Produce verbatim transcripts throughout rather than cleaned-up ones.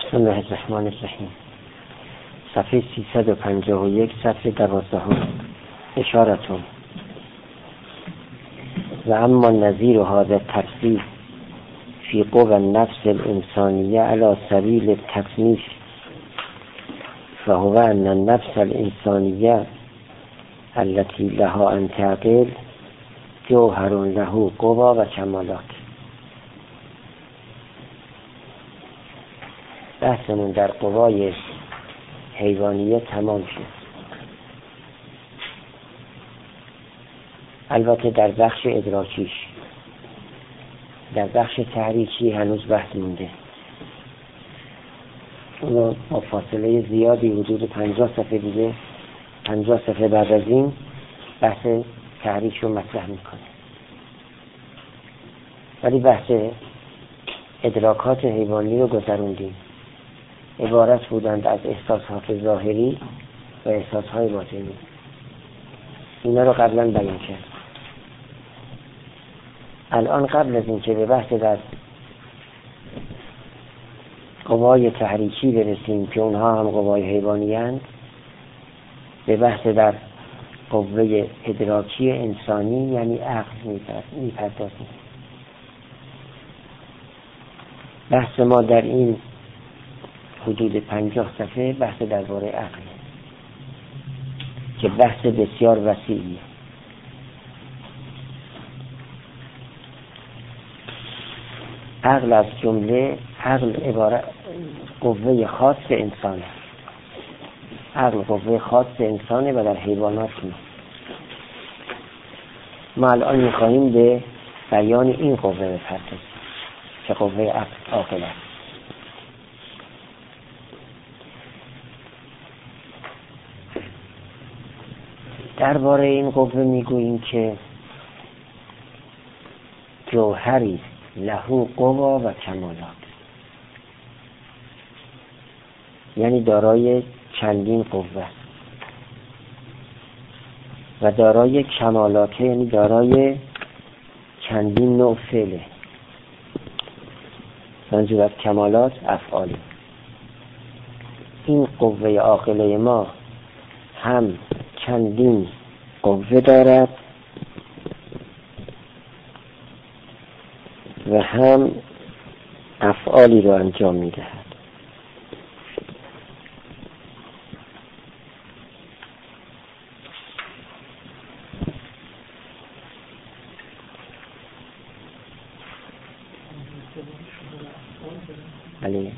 بسم الله الرحمن الرحیم. صفحه سیصد و پنجاه و یک، صفحه دوازدهم. اشارتون و اما نظیر هذا التفصیل فی قوى النفس الانسانیه علی سبیل التصنیف فهو ان النفس الانسانیه التي لها ان تعقل جوهر له قوى و کمالات. بحثمون در قوای حیوانیه تمام شد. البته در بخش ادراکیش، در بخش تحریکی هنوز بحث مونده. اونو با فاصله زیادی حدود پنجاه صفحه دیگه، پنجاه صفحه بعد از این بحث تحریک رو مطرح میکنه. ولی بحث ادراکات حیوانی رو گذروندیم. عبارت بودند از احساسات ظاهری و احساسهای باطنی. اینا رو قبلا بیان کرد. الان قبل از این که به بحث در قوای تحریکی برسیم که اونها هم قوای حیوانی هستند، به بحث در قوه ادراکی انسانی یعنی عقل میپردازیم. بحث ما در این حدود پنجاه صفحه بحث درباره عقل که بحث بسیار وسیعیه. عقل از جمله عقل عبارت قوه خاص انسانه. عقل قوه خاص انسانه و در حیوانات نیست. ما الان میخواهیم به بیان این قوه بپردازیم که قوه عقل عاقل است. درباره این قوه میگوییم که جوهری له قوا و کمالات، یعنی دارای چندین قوه و دارای کمالات، یعنی دارای چندین نوع فعله. منظور از کمالات افعال. این قوه عاقله ما هم چندین قوه دارد و هم افعالی را انجام میدهد. علی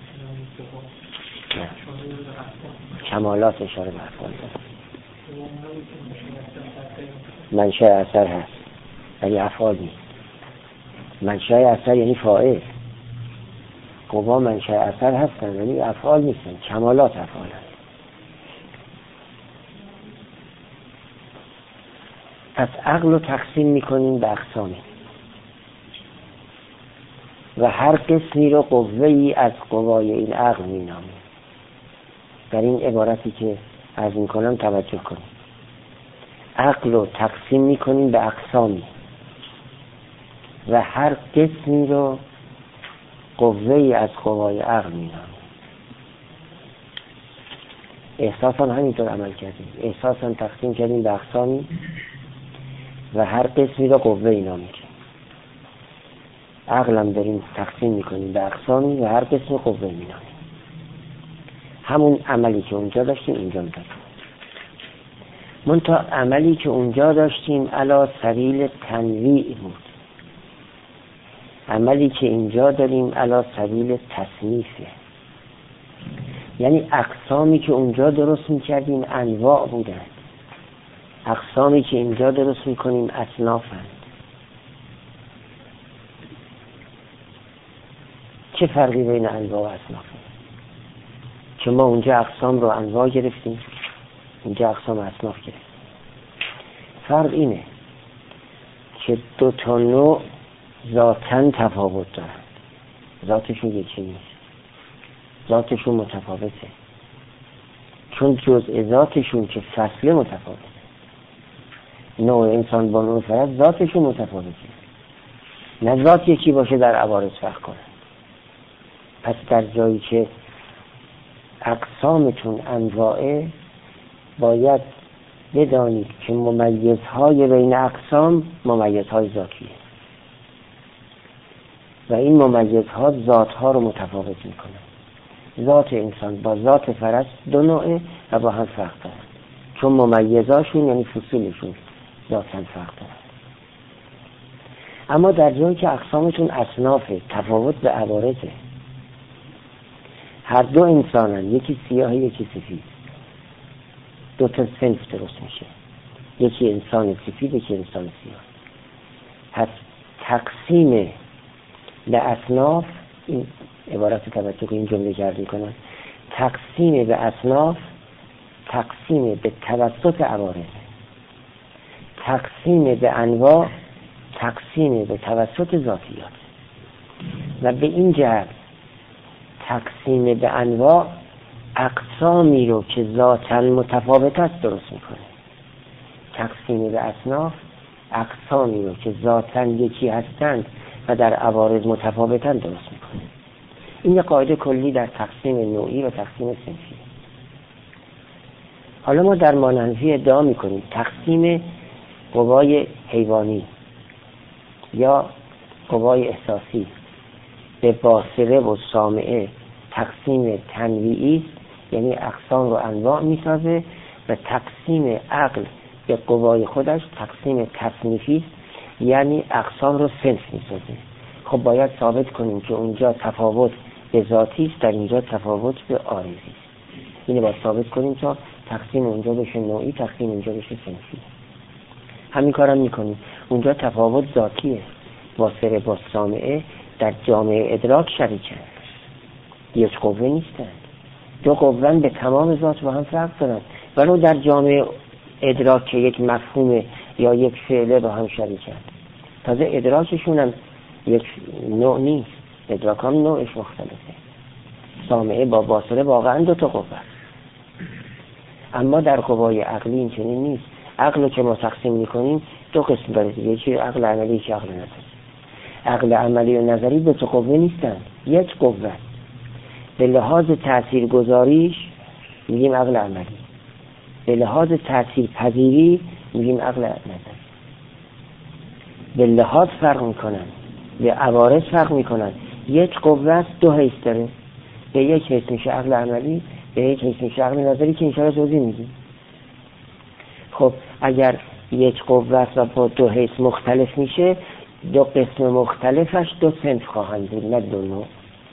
کمالات اشاره به افعال دارد. منشأ اثر هست ولی افعال نیست. منشأ اثر یعنی فاعل. قوا منشأ اثر هستن ولی افعال نیستن. کمالات افعال هست. پس عقل رو تقسیم میکنیم به اقسامی و هر قسمی رو قوه‌ای از قوای این عقل مینامیم. در این عبارتی که عرض میکنم توجه کنیم. عقل رو تقسیم میکنیم به اقسامی و هر قسمی رو قوه‌ای از قوای عقل مینامیم. احساسا همینطور عمل کردیم. احساسا تقسیم کردیم به اقسامی و هر قسمی رو قوه‌ای نامیم. عقل هم داریم تقسیم میکنیم به اقسامی و هر قسمی قوه‌ای مینامیم. همون عملی که اونجا داشتیم اینجا داریم. منتها عملی که اونجا داشتیم علی سبیل تنویع بود. عملی که اینجا داریم علی سبیل تصنیفه. یعنی اقسامی که اونجا درست میکردیم انواع بودند. اقسامی که اینجا درست میکنیم اصنافند. چه فرقی بین انواع و اصنافه؟ که ما اونجا اقسام رو انواع گرفتیم، اینجا اقسام اصناف گرفتیم. فرق اینه که دو تا نوع ذاتاً تفاوت دارند. ذاتشون یکی نیست. ذاتشون متفاوته. چون جزء ذاتشون که فصل متفاوته. نوع انسان با نوع فرد ذاتشون متفاوته. نه ذات یکی باشه در عوارض فرق کنه. پس در جایی که اقسامتون انواعه، باید بدانید که ممیزهای بین اقسام ممیزهای ذاتیه و این ممیزها ذاتها رو متفاوت میکنن. ذات انسان با ذات فرس دو نوعه و با هم فرق دارن، چون ممیزاشون یعنی فصولشون ذاتاً فرق دارن. اما در جایی که اقسامتون اصنافه، تفاوت به عوارضه، هر دو انسانن، یکی سیاه یکی سفید، دو تا صنف درست میشه، یکی انسان سفید یکی انسان سیاه. پس تقسیم به اصناف، این عبارت توجه که این جمله کرد میکنن، تقسیم به اصناف تقسیم به توسط عوارض، تقسیم به انواع تقسیم به توسط ذاتیات. و به این جهت تقسیم به انواع اقسامی رو که ذاتاً متفاوت است درست میکنه، تقسیم به اصناف اقسامی رو که ذاتاً یکی هستند و در عوارض متفاوتند درست میکنه. این یه قاعده کلی در تقسیم نوعی و تقسیم صنفی. حالا ما در مانحنفی ادعا میکنیم تقسیم قوای حیوانی یا قوای احساسی به باصره و سامعه تقسیم تنویعی، یعنی اقسام رو انواع میسازه، و تقسیم عقل به قوای خودش تقسیم تصنیفی، یعنی اقسام رو صنف میسازه. خب باید ثابت کنیم که اونجا تفاوت به ذاتی است، در اینجا تفاوت به عارضی است. اینو باید ثابت کنیم تا تقسیم اونجا بشه نوعی، تقسیم اینجا بشه صنفی. همین کارم میکنیم. اونجا تفاوت ذاتیه، باصره با سامعه در جامعه ادراک شریکن، یک قوه نیستند، دو قوه به تمام ذات با هم فرق دارن، ولو در جامعه ادراک که یک مفهوم یا یک فعله با هم شریکن. تازه ادراکشون هم یک نوع نیست، ادراک هم نوعش مختلفه. سامعه با باصره واقعا دو تا قوه، اما در قوای عقلی این چنین نیست. عقل که ما تقسیم میکنیم دو قسم داره، یکی عقل عملی یکی عقل نظری. عقل عملی و نظری دو تا قوه نیستن، یک قوه. به لحاظ تأثیر گذاریش میگیم عقل عملی، به لحاظ تأثیر پذیری میگیم عقل نظری. به لحاظ فرق میکنن، به عوارض فرق میکنن. یک قوه است دو حیث داره، به یک حیث میشه عقل عملی، به یک حیث میشه عقل نظری که انشاءالله توضیح میدیم. خب اگر یک قوه است و با دو حیث مختلف میشه، دو قسم مختلفش دو صنف خواهند بود، نه دو نوع.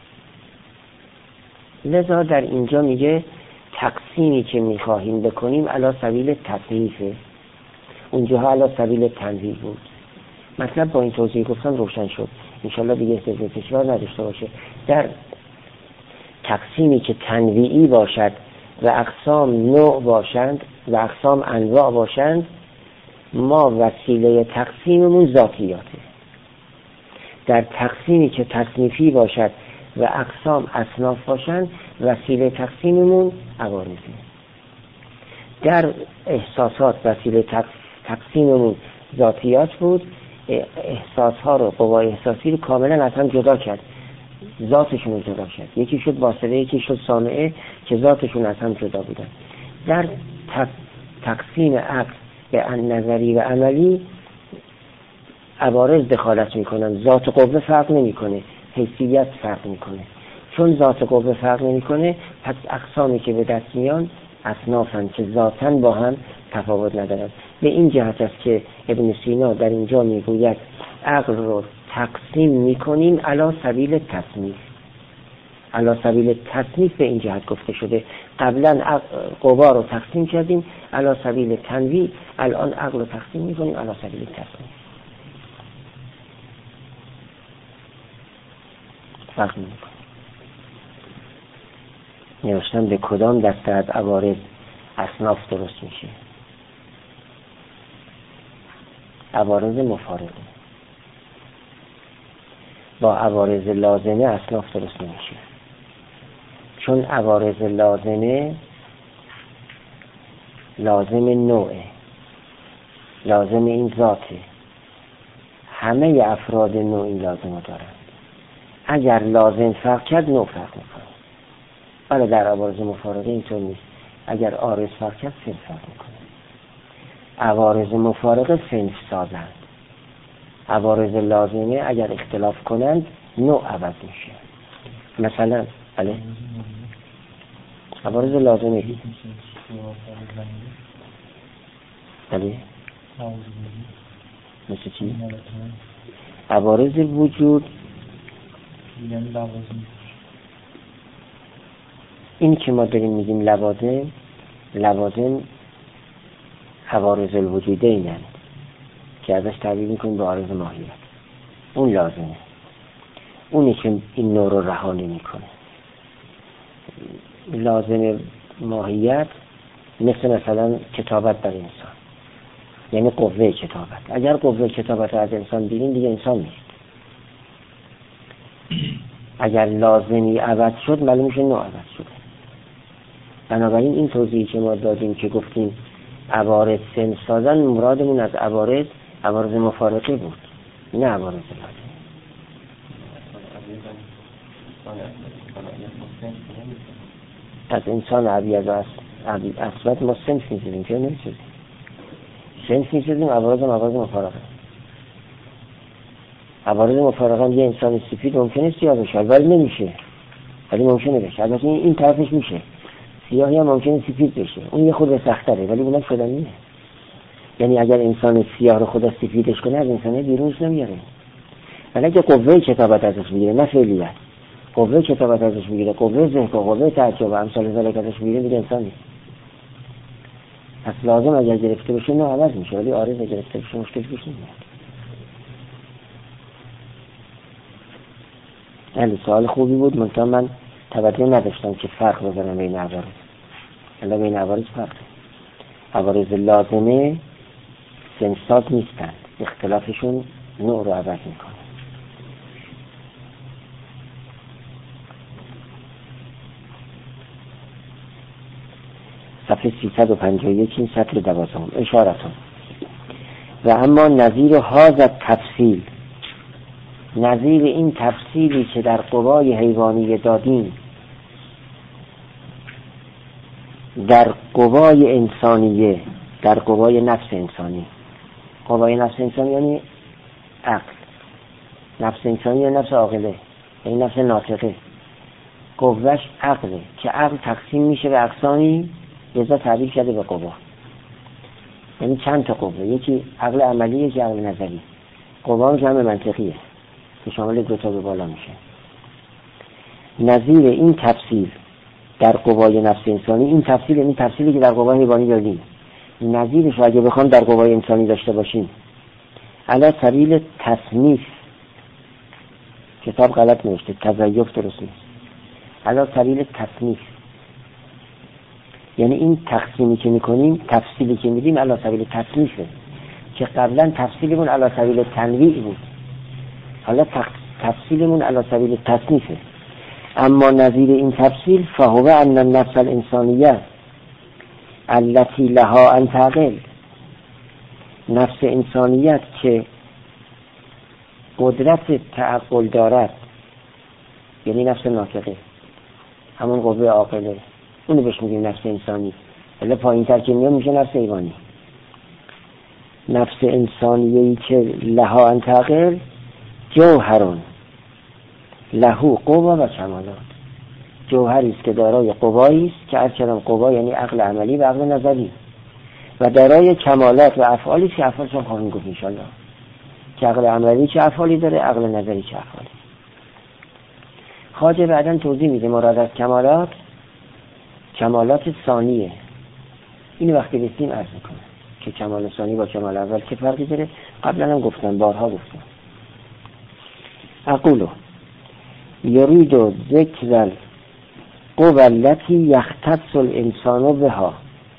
لذا در اینجا میگه تقسیمی که میخواهیم بکنیم علی سبیل تصنیفه، اونجاها علی سبیل تنویع بود. مطلب با این توضیح گفتم روشن شد، انشالله دیگه احتیاج تکرار نداشته باشه. در تقسیمی که تنویعی باشد و اقسام نوع باشند و اقسام انواع باشند، ما وسیله تقسیممون ذاتیاته. در تقسیمی که تصنیفی باشد و اقسام اصناف باشند، وسیله تقسیممون عوارضه. در احساسات وسیله تقسیممون ذاتیات بود. احساسها رو، قوای احساسی رو کاملا از هم جدا کرد، ذاتشون رو جدا کرد. یکی شد باصره یکی شد سامعه که ذاتشون از هم جدا بودن. در تقسیم عقل به نظری و عملی عوارض دخالت میکنن، ذات قوه فرق نمیکنه، حیثیت فرق میکنه. چون ذات قوه فرق نمیکنه، پس اقسامی که به دست میان اصنافن که ذاتاً با هم تفاوت ندارن. به این جهت است که ابن سینا در اینجا میگوید عقل رو تقسیم میکنیم علی سبیل تصنیف. علی سبیل تصنیف به این جهت گفته شده. قبلا قوا رو تقسیم کردیم علی سبیل تنویع، الان عقل رو تقسیم میکنیم علی سبیل تصنیف. فرق میکنه. نوشتن به کدام دسته از عوارض اصناف درست میشه. عوارض مفارقه با عوارض لازمه اصناف درست نمیشه، چون عوارض لازمه لازم نوعه، لازم این ذاته. همه افراد نوعی لازم دارند. اگر لازم فرق کرد نوع فرق میکنه. ولی در عوارض مفارقه اینطور نیست. اگر عارض فرق کرد صنف فرق میکنه. عوارض مفارقه صنف سازند. عوارض لازمه اگر اختلاف کنند نوع عوض میشه. مثلا بله عوارض لازمه بله مثل چی؟ عوارض وجود این که ما داریم میگیم لوازم، لوازم عوارض الوجوده اینند که ازش تعبیر میکنیم به عارض ماهیت. اون لازمه، اونی که این نوع رو رها نمیکنه. لازم ماهیت مثل مثلا کتابت در انسان، یعنی قوه کتابت. اگر قوه کتابت از انسان بیرین دیگه انسان نیست. اگر لازمی عوض شد معلوم میشه نوع عوض شده. بنابراین این توضیحی که ما دادیم که گفتیم عوارض صنف سازن، مرادمون از عوارض عوارض مفارقه بود، نه عوارض لازم. از انسان عبیض و اصلت ما صنف میزدیم که نمیشدیم صنف میزدیم. عوارض هم عوارض مفارقه. عوارض مفارقه یه انسان سفید ممکنه سیاه بشه ولی نمیشه، ولی ممکنه بشه. البته این طرفش میشه، سیاهی هم ممکنه سفید بشه، اون یه خود سخت‌تره ولی اونم شدنیه. یعنی اگر انسان سیاه رو خدا سفیدش کنه از انسانه بیرونش نمیاره. ولی اگه قوه کتابت ازش بگیره، نه فعلیت، قوه کتابت ازش بگیره، قوه ذهن، قوه تعجب و امثال ذلک ازش بگیره دیگه انسان نیست. پس لازم اگر گرفته بشه نه عوض میشه، ولی عارض گرفته بشه مشکل پیش نمیاد. ولی سوال خوبی بود، منتها من توجه نداشتم که فرق بذارم بین عوارض. الان بین عوارض فرق. عوارض لازمه صنف‌ساز نیستند، اختلافشون نوع رو عوض میکنه. صفحه سیصد و پنجاه و یک این سطر دوازدهم. اشارتون و اما نظیر هذا تفصیل، نظیر این تفصیلی که در قوای حیوانی دادیم در قوای انسانیه، در قوای نفس انسانی. قوای نفس انسانی یعنی عقل. نفس انسانی یعنی نفس عاقله، یعنی نفس ناطقه. قوهش عقله که عقل تقسیم میشه به اقسامی، لذا تعبیر کرده به قوا. یعنی چند تا قوه، یکی عقل عملی، یکی عقل نظری. قوا جمع منطقیه که شامل دو تا به بالا میشه. نظیر این تفصیل در قوای نفس انسانی، این تفصیل یعنی تفصیلی که در قوای حیوانی داریم، نظیرش رو اگه بخوام در قوای انسانی داشته باشیم علی سبیل تصنیف، کتاب غلط نوشته، تضیف درست نیست، علی سبیل تصنیف یعنی این تقسیمی که میکنیم، تفصیلی که میدیم علی سبیل تصنیفه، که قبلا تفصیلمون علی سبیل تنویع بود، حالا تفصیلمون علی سبیل تصنیفه. اما نظیر این تفصیل فهو ان النفس الانسانیه التي لها ان تعقل، نفس انسانیت که قدرت تعقل دارد، یعنی نفس ناطقه، همون قوه عاقله، اونو بهش میگیم نفس انسانی. ولی پایین تر که میاد میشه نفس حیوانی. نفس انسانیه‌ای که لها ان تعقل جوهرون لهو قوا و کمالات، جوهری است که دارای قوایی است که هرچند قوا یعنی عقل عملی و عقل نظری، و دارای کمالات و افعالی است که افعالش هم خواهیم گفت انشالله، که عقل عملی چه افعالی داره، عقل نظری چه افعالی. خواجه بعداً توضیح میده مراد از کمالات کمالات ثانیه. این وقتی رسیم عرض میکنم که کمال ثانی با کمال اول که فرقی داره. قبلا هم گفتم، بارها گفتم. اقولو یرید ذکر القوى التي یختص الانسان بها،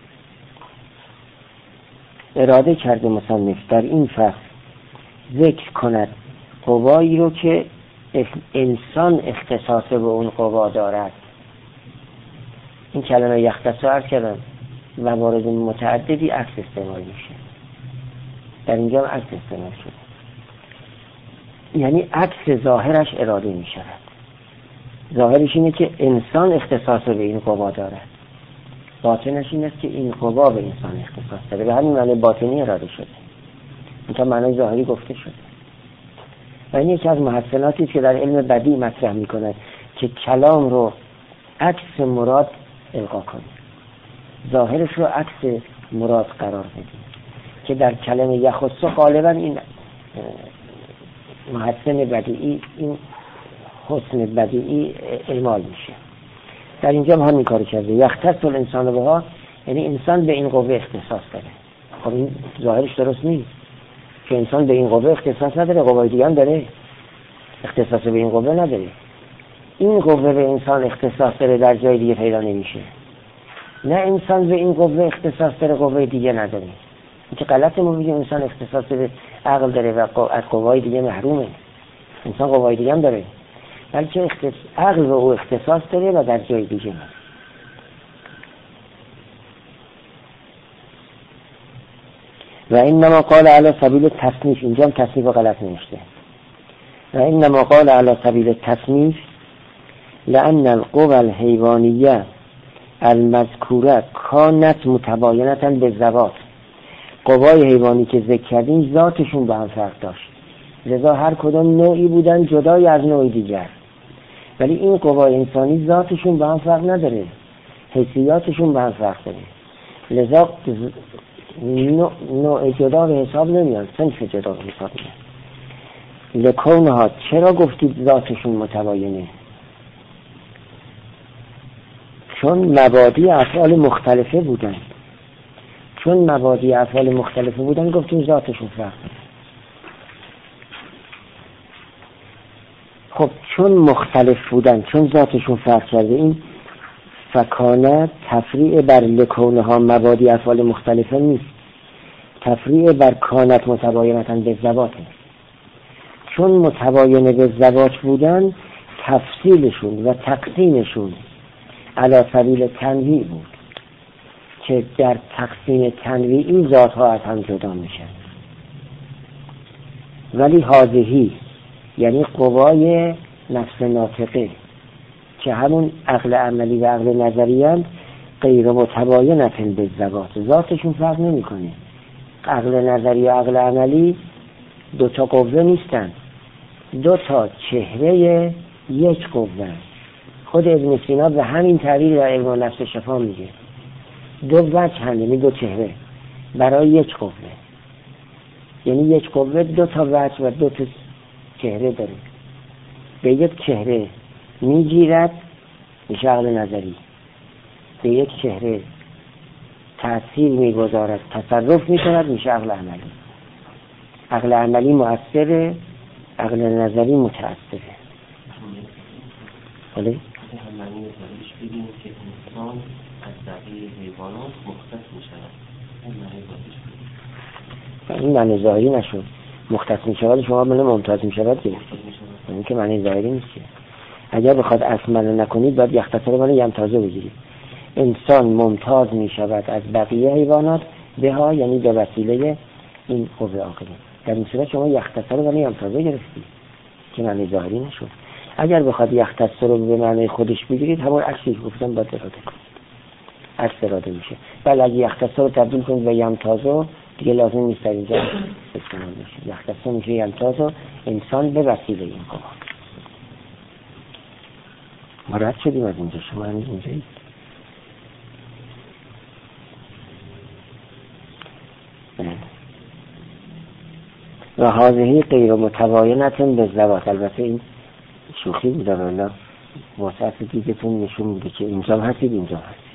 اراده کرده مصنف در این فصل ذکر کند قوایی رو که انسان اختصاص به اون قوا دارد. این کلمه یختص عرض کردم موارد متعددی عکس استعمال میشه، در اینجا عکس استعمال شده، یعنی عکس ظاهرش اراده میشود. ظاهرش اینه که انسان اختصاص به این قوا دارد، باطنش این است که این قوا به انسان اختصاص داره. به همین معنی باطنی اراده شده، این تا معنی ظاهری گفته شده. و این یکی از محسناتی است که در علم بدیع مطرح می‌کند که کلام رو عکس مراد القا کنید، ظاهرش رو عکس مراد قرار بدید، که در کلمه یخص غالبا این محسن بدیعی، این حسن بدیعی اعمال میشه. در اینجا هم همین کارو کرده، یختص الانسان بها، یعنی انسان به این قوه اختصاص داره. خب این ظاهرش درست نیست که انسان به این قوه اختصاص نداره، قوای دیگه هم داره، اختصاص به این قوه نداره. این قوه به انسان اختصاص داره، در جای دیگه پیدا نمیشه. نه انسان به این قوه اختصاص داره، قوه دیگه نداره. این که غلطه ما بگیم انسان اختصاص به عقل داره و از قوای دیگه محرومه. انسان قوای دیگه هم داره، بلکه اختصاص عقل به او اختصاص داره و در جای دیگه نه. و اینما قال علی سبیل تصنیف، اینجا هم تصنیف غلط نوشته. و اینما قال علی سبیل تصنیف لأن القوى الحیوانیه المذکوره کانت متباینتا بالذات، قوای حیوانی که ذکر کردیم ذاتشون با هم فرق داشت، لذا هر کدام نوعی بودن جدای از نوع دیگر. ولی این قوای انسانی ذاتشون با هم فرق نداره، حیثیاتشون با هم فرق داره، لذا نوع جدا به حساب نمیاد، صنف جدا به حساب میاد. لکونها، چرا گفتید ذاتشون متباینه؟ چون مبادی افعال مختلفه بودن، چون مبادی افعال مختلفه بودن گفتیم ذاتشون فرق داره. خب چون مختلف بودن، چون ذاتشون فرق کرده، این فکانه تفریع بر لکونها مبادی افعال مختلفه نیست، تفریع بر کانت متباینتا به ذواته. چون متباینه به ذوات بودن، تفصیلشون و تقسیمشون علی سبیل تنویع بود که در تقسیم تنویعی ذاتها از هم جدا میشن. ولی حاضهی یعنی قوای نفس ناطقه که همون عقل عملی و عقل نظری هم غیر متباینتن به ذوات، ذاتشون فرق نمی کنه. عقل نظری و عقل عملی دو تا قوه نیستن، دو تا چهره یک قوه. خود ابن سینا به همین تعبیر در علم نفس شفا میگه دو وجه هم، یعنی دو چهره برای یک قوه، یعنی یک قوه دو تا وجه و دو تا چهره داره. به یک چهره میگیرد میشه عقل نظری، به یک چهره تأثیر میگذارد تصرف میکند میشه عقل عملی. عقل عملی مؤثره، عقل نظری متأثره. ولی معنی نظریش بگیم که انسان از بقیه حیوانات مختص میشود، این معنی ظاهریش بگیم. این معنی ظاهری نشد، مختص میشود شما معنی ممتاز میشود دیگه، این که معنی ظاهری نیست. اگر بخواد اصل معنی نکنید باید یختصر معنی یمتازه بگیرید. انسان ممتاز میشود از بقیه حیوانات به ها، یعنی به وسیله این قوه عاقله. در این صورت شما یختصر معنی یمتازه گرفتید که معنی ظاهری نشد. اگر بخواد یختصر رو به معنی خودش بگیرید همون عکسی که گفتم باید اراده کنید، عکس اراده میشه. ولی اگه یختصر رو تبدیل کنید به یمتازه دیگه لازم نیست در اینجا استعمال بشه. یختصر میشه یمتازه، انسان به وسیله این قوه. ما رد شدیم از اینجا، شما هنوز اینجایید. و حاضهی غیر متباینتن به ذوات. البته این شوخی بوده، والا واسه دیگه‌تون نشون میده که اینجا هستید اینجا هستید.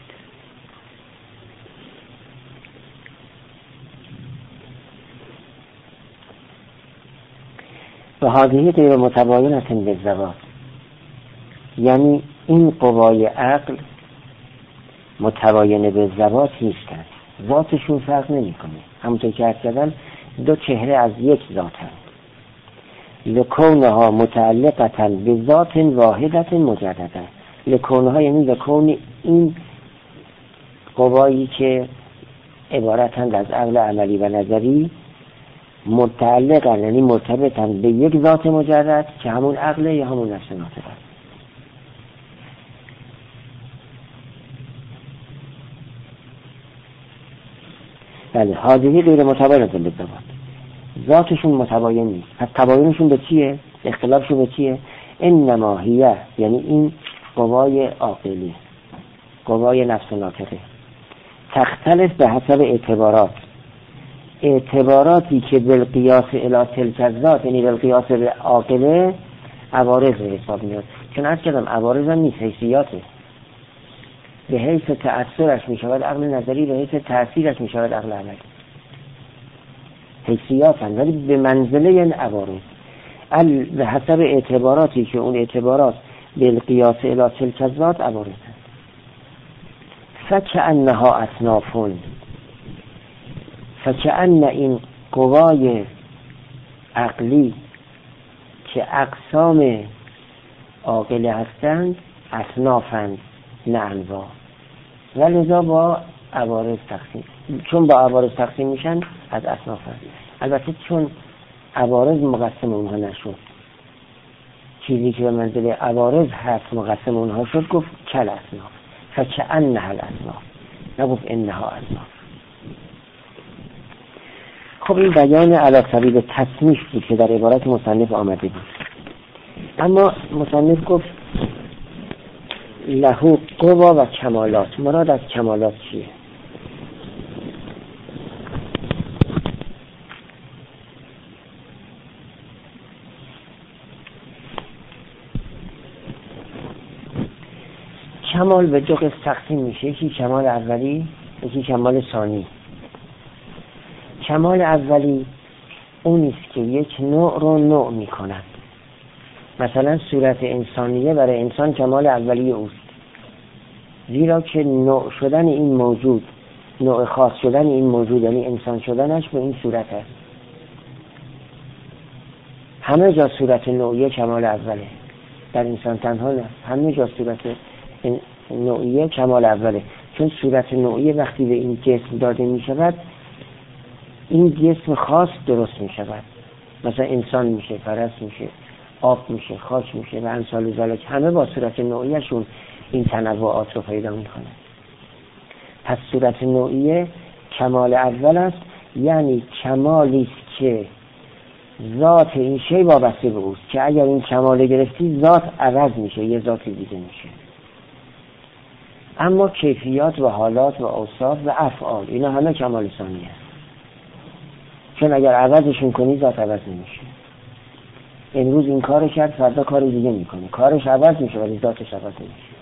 و حاضهی غیر متباینتن به ذوات یعنی این قوای عقل متباینه به ذوات نیستند، ذاتشون فرق نمی کنه. همونطور که عرض کردم دو چهره از یک ذاتند. لکونها متعلقتا به ذات واحدت مجدده. لکونها یعنی لکون این قوایی که عبارتند از عقل عملی و نظری، متعلقا یعنی مرتبطن به یک ذات مجرد که همون عقل یا همون نفس ناطقه. بله حاضری غیر متباین للذات، ذاتشون متباین نیست. پس تباینشون به چیه؟ اختلافشون به چیه؟ انما هیه، یعنی این قوای عاقلی، قوای نفس ناطقه، تختلف به حسب اعتبارات، اعتباراتی که بالقیاس الی تلک الذات، یعنی بالقیاس به عاقله عوارض حساب میاد. چون عرض کردم عوارض هم نیست، حیثیاته. به حیث تأثیرش می شود عقل نظری، به حیث تأثیرش می شود عقل عملی. حیثیات هم ولی به منزله این عوارض به حسب اعتباراتی که اون اعتبارات بالقیاس الی تلک الذات عوارض هست. فکأنها اصنافون، فکأن این قوای عقلی که اقسام عاقله هستند اصنافند نه انواع، و لذا با عوارض تقسیم، چون با عوارض تقسیم میشن از اصناف هست. البته چون عوارض مقسم اونها نشد، چیزی که به منزله عوارض هست مقسم اونها شد، گفت کل اصناف، فکأنها الاصناف، نگفت انها اصناف. خب این بیان علی سبیل تصنیف بود که در عبارت مصنف آمده بود. اما مصنف گفت له قوا و کمالات. مراد از کمالات چیه؟ کمال به دو قسم تقسیم میشه، یکی کمال اولی، یکی کمال ثانی. کمال اولی اونیست که یک نوع رو نوع میکنن. مثلا صورت انسانیه برای انسان کمال اولی اوست، زیرا که نوع شدن این موجود، نوع خاص شدن این موجود، یعنی انسان شدنش به این صورت است. همه جا صورت نوعیه کمال اوله، در انسان تنها نه، همه جا صورت نوعیه کمال اوله. چون صورت نوعیه وقتی به این جسم داده می شود، این جسم خاص درست می شود. مثلا انسان میشه، فرس میشه، آب میشه، خاک میشه و امثال ذالک، همه با صورت نوعیشون این تنوعات رو پیدا میکنه. پس صورت نوعیه کمال اول است، یعنی کمالی است که ذات این شی وابسته به اوست، که اگر این کمال گرفتی ذات عوض میشه، یه ذات دیگه میشه. اما کیفیات و حالات و اوصاف و افعال اینا همه کمال ثانی است، چون اگر عوضشون کنی ذات عوض نمیشه. امروز این کار کرد، فردا کار دیگه میکنه، کارش عوض میشه ولی ذاتش عوض نمیشه.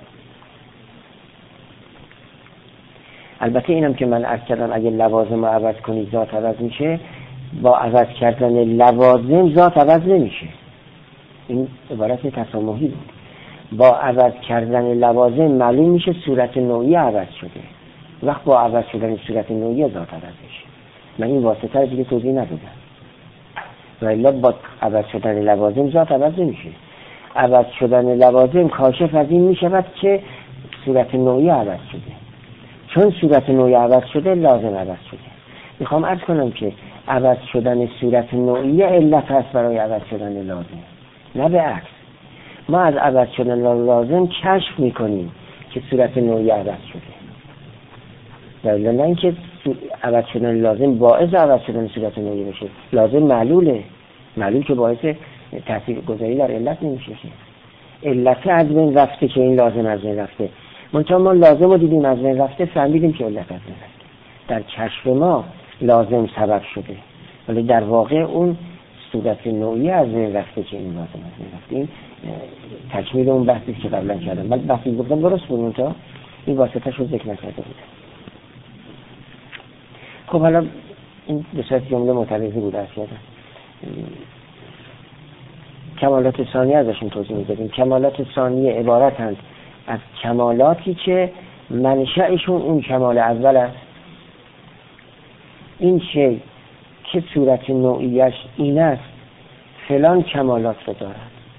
البته اینم که من عرض کردم اگه لوازم رو عوض کنی ذات عوض میشه، با عوض کردن لوازم ذات عوض نمیشه. این عبارت تسامحی بود. با عوض کردن لوازم معلوم میشه صورت نوعی عوض شده، وقت با عوض شدن صورت نوعی ذات عوض میشه. من این واسطه رو دیگه توضیح ندادم، ولی با عوض شدن لوازم ذات عوض نمیشه. عوض شدن لوازم کاشف از این میشود که صورت نوعی عوض شده، چون صورت نوعی عوض شده لازم عوض شده. میخوام عرض کنم که عوض شدن صورت نوعی علت هست برای عوض شدن لازم، نه به عکس. ما از عوض شدن لازم کشف میکنیم که صورت نوعی عوض شده، ولی نه اینکه عوض شدن لازم باعث عوض شدن صورت نوعی بشه. لازم معلوله، معلول که باعث تاثیر گذاری در علت نمیشه. علت از بین رفته که این لازم از بین رفته، منتها ما لازم رو دیدیم از بین رفته، فهمیدیم که علت از بین رفته. در کشف ما لازم سبب شده، ولی در واقع اون صورت نوعی از بین رفته که این لازم از بین رفته. این تکمیل اون بحثی که قبلا کردم، من بحثی گفتم درست بود، منتها این واسطه شو ذکر نکرده بودم. خب حالا این دو سه جمله معترضی بود از کردم. کمالات ثانیه ازشون توضیح میدادیم. کمالات ثانیه عبارتند از کمالاتی که منشأشون اون کمال اول است. این شی که صورت نوعیش این است فلان کمالات رو دارد،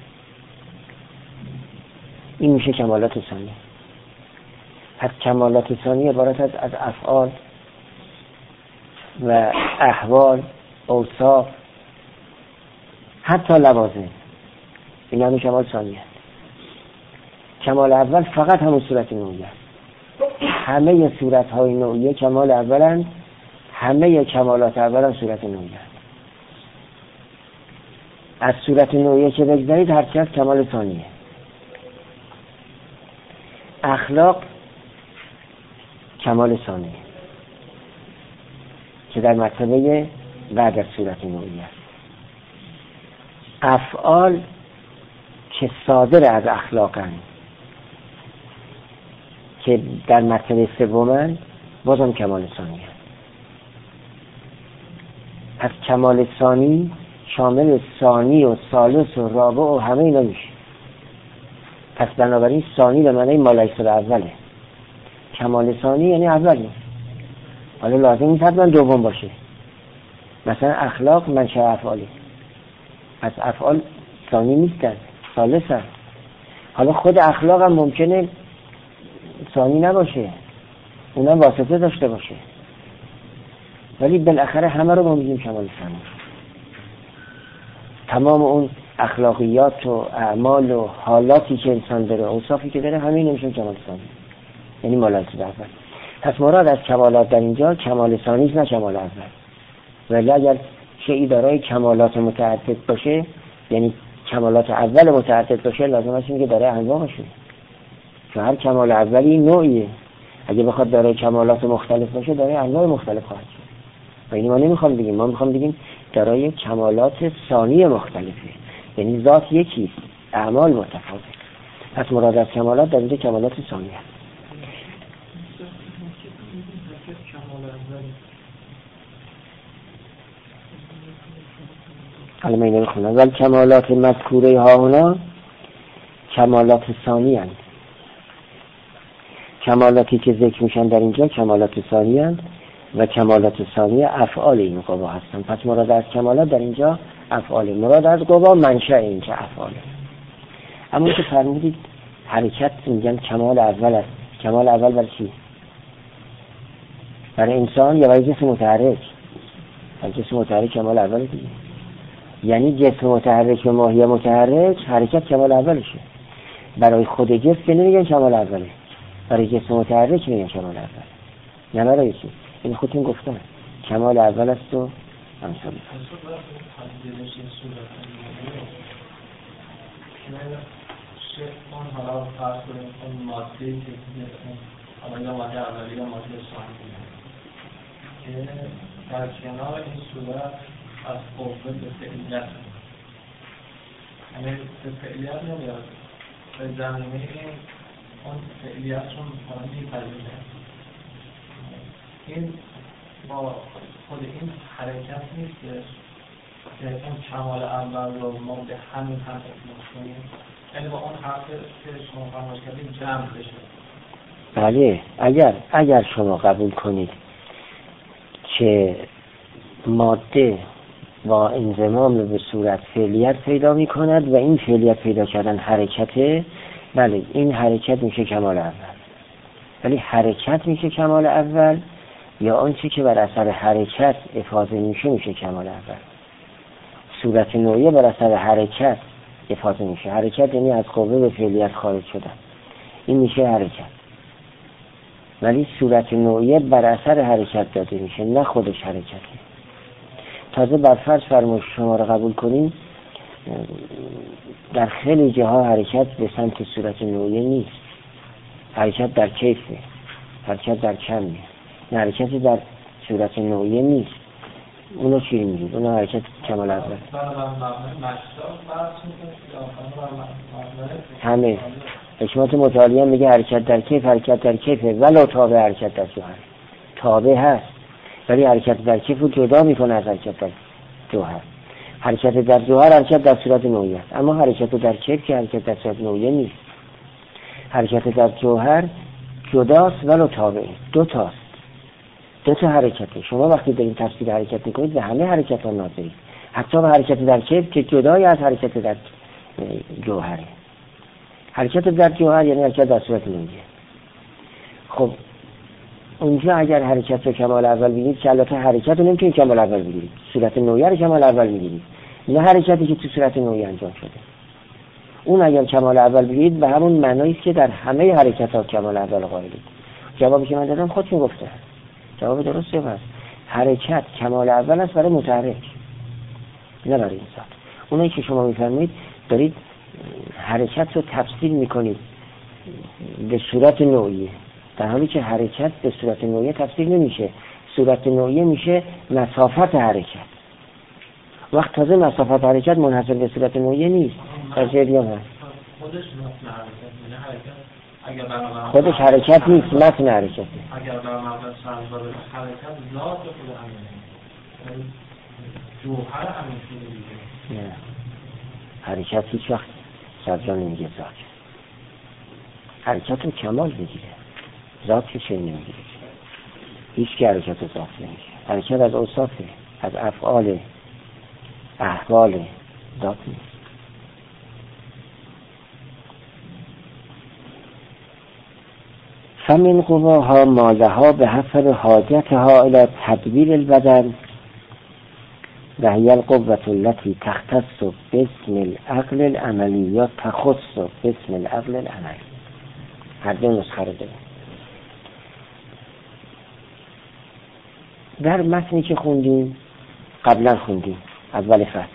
این میشه کمالات ثانیه. پس کمالات ثانیه عبارت است از افعال و احوال، اوصاف، حتی لوازم. این همه کمال ثانیه. کمال اول فقط همون صورت نوعیه است. همه صورت های نوعیه کمال اولند، همه کمالات اول هم صورت نوعی هست. از صورت نوعی که بگذارید هرچی از کمال ثانیه. اخلاق کمال ثانیه که در مرتبه بعد از صورت نوعی است. افعال که صادر از اخلاقن که در مرتبه سومن بازم کمال ثانی است. از کمال ثانی شامل ثانی و ثالث و رابع و همه اینا میشه. پس بنابراین ثانی به معنی مالیس اوله. کمال ثانی یعنی اولی. حالا لازم نیست حتما دوم باشه. مثلا اخلاق منشأ افعالی. از افعال ثانی نیستن، ثالث هست. حالا خود اخلاق هم ممکنه ثانی نباشه، اونم واسطه داشته باشه، ولی بالاخره همه رو ما میگیم کمال ثانی. تمام اون اخلاقیات و اعمال و حالاتی که انسان داره، اوصافی که داره، همین نمیشه کمال ثانی، یعنی مالایس اول. پس مراد از کمالات در اینجا کمال ثانی است، نه کمال اول. ولی اگر شیئی دارای کمالات متعدد باشه، یعنی کمالات اول متعدد باشه، لازم است که داره انواع باشه، چون هر کمال اولی نوعیه. اگه بخواد داره کمالات مختلف باشه، داره انواع مختلف خواهد شد. و اینی ما نمیخوام بگیم، ما میخوام بگیم دارای کمالات ثانی مختلفه، یعنی ذات یکیست، اعمال متفاوت. پس مراد از کمالات در اینجا کمالات ثانی است. حالا من اینو بخونم. ولی کمالات مذکوره ها هنا کمالات ثانی هستند. کمالاتی که ذکر میشن در اینجا کمالات ثانی هستند و کمالات ثانی افعال این قوا هستند. پس مراد از کمالات در اینجا افعال، مراد از قوا منشأ اینجا افعاله. اما که فرمودید حرکت میگن کمال اول است. کمال اول برای چی؟ برای انسان یا برای جسم متحرک؟ برای جسم متحرک کمال اول دیگه. یعنی جسم متحرک و ماهی متحرک حرکت کمال اولشه. برای خود جسم که نمیگن کمال اوله، برای جسم متحرک میگن کمال اول. نه برای چی؟ این خودتون گفتن کمال اول است و امثال اون حالا فرض کنیم اون ماده‌ای که حالا یا ماده اولی یا ماده ثانی که در کنار این صورت از قوه به فعلیت، یعنی به فعلیت نمیاد، به زمینه اون فعلیت رو حالا میپذیره. این با خود این حرکت نیست که اون کمال اول رو ما به همین هم اطلاق کنیم، یعنی با اون حرف که شما فرمایش کردید جمع بشه. بله، اگر اگر شما قبول کنید که ماده با انضمام به صورت فعلیت پیدا می کند و این فعلیت پیدا کردن حرکته، بله این حرکت میشه کمال اول. ولی حرکت میشه کمال اول یا آنچه که بر اثر حرکت افاضه میشه میشه کمال اول؟ صورت نوعی بر اثر حرکت افاضه میشه. حرکت یعنی از قوه به فعلیت خارج شدن، این میشه حرکت. ولی صورت نوعی بر اثر حرکت داده میشه، نه خودش حرکته. تازه بر فرض فرمایش شما رو قبول کنیم، در خیلی جاها حرکت به سمت صورت نوعی نیست، حرکت در کیفه، حرکت در کمه، نه حرکتی در صورت نوعی نیست. اونو چی میگید؟ اونو حرکت کمال اول. همه حکمت متعالیه میگه حرکت در کیف حرکت در کیفه ولو تابع حرکت در جوهر. تابع هست ولی حرکت در کیف رو جدا میکنه از حرکت در جوهر. حرکت در جوهر حرکت در صورت نوعی است، اما حرکت در کیف که حرکت در صورت نوعی نیست. حرکت در جوهر جداست ولو تابعه، دو تاست، دو تا حرکته. شما وقتی دارین تفسیر حرکت میکنید به همه حرکت ها ناظرید، حتی به حرکت در کیف که جدای از حرکت در جوهره. حرکت در جوهر یعنی حرکت در صورت نوعی. خب اونجا اگر حرکت رو کمال اول بگیرید که البته حرکت رو نمیتونید کمال اول بگیرید، صورت نوعی رو کمال اول بگیرید، نه حرکتی که تو صورت نوعی انجام شده. اون اگر کمال اول بگیرید به همون معنایی است که در همه حرکت ها کمال اول قائلید. جوابی که من دادم خودتون گفته، جواب درسته. پس حرکت کمال اول است برای متحرک، نه برای انسان. اونایی که شما میفرمایید دارید حرکت رو تفسیر میکنید به صورت نوعیه، در حالی که حرکت به صورت نوعیه تفسیر نمیشه. صورت نوعیه میشه مسافت حرکت. وقت تازه مسافت حرکت منحصر به صورت نوعیه نیست، در جریان هست. خودش متن حرکت میشه. حرکت اگر برنامه خودش حرکت نیست، متن حرکته. اگر برنامه سرزار حرکت ذات خود همینه، جوهر همین شده دیگه. نه، حرکت هیچ وقت سرجان نمیگه ذات. حرکت رو کمال بگیره، ذات که چه نمیگیره. هیچ که حرکت رو ذات نمیگه. حرکت از اوصافه، از افعال، احوال، ذات نیست. فمن قواها ما لها به حسب حاجتها الى تدبیر البدن و هی القوة التي تختص باسم العقل العملی یا تخص باسم العقل العملی. هر دو نسخه رو داریم. در متنی که خوندیم، قبلا خوندیم اول فصل،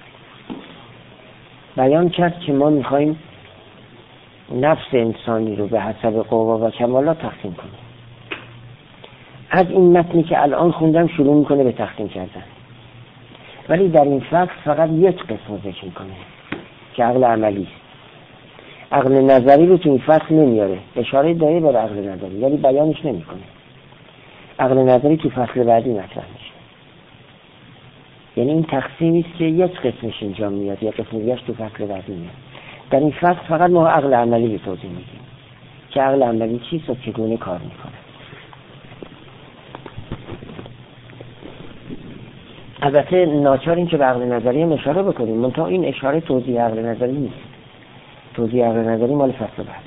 بیان کرد که ما میخواییم نفس انسانی رو به حسب قوا و کمالات تقسیم کنیم. از این متنی که الان خوندم شروع میکنه به تقسیم کردن، ولی در این فصل فقط یک قسم ذکر میکنه که عقل عملی است. عقل نظری رو تو این فصل نمیاره، اشاره داره به عقل نظری ولی بیانش نمیکنه. عقل نظری تو فصل بعدی مطرح میشه. یعنی این تقسیمی است که یک قسمش اینجا میاد، یک قسم دیگه‌اش تو فصل بعدی میاد. در این فصل فقط ما عقل عملی رو توضیح میدیم که عقل عملی چیست و چگونه کار میکنه. البته ناچار این که به عقل نظری هم اشاره بکنیم، منتها این اشاره توضیح عقل نظری نیست. توضیح عقل نظری مال فصل بعد.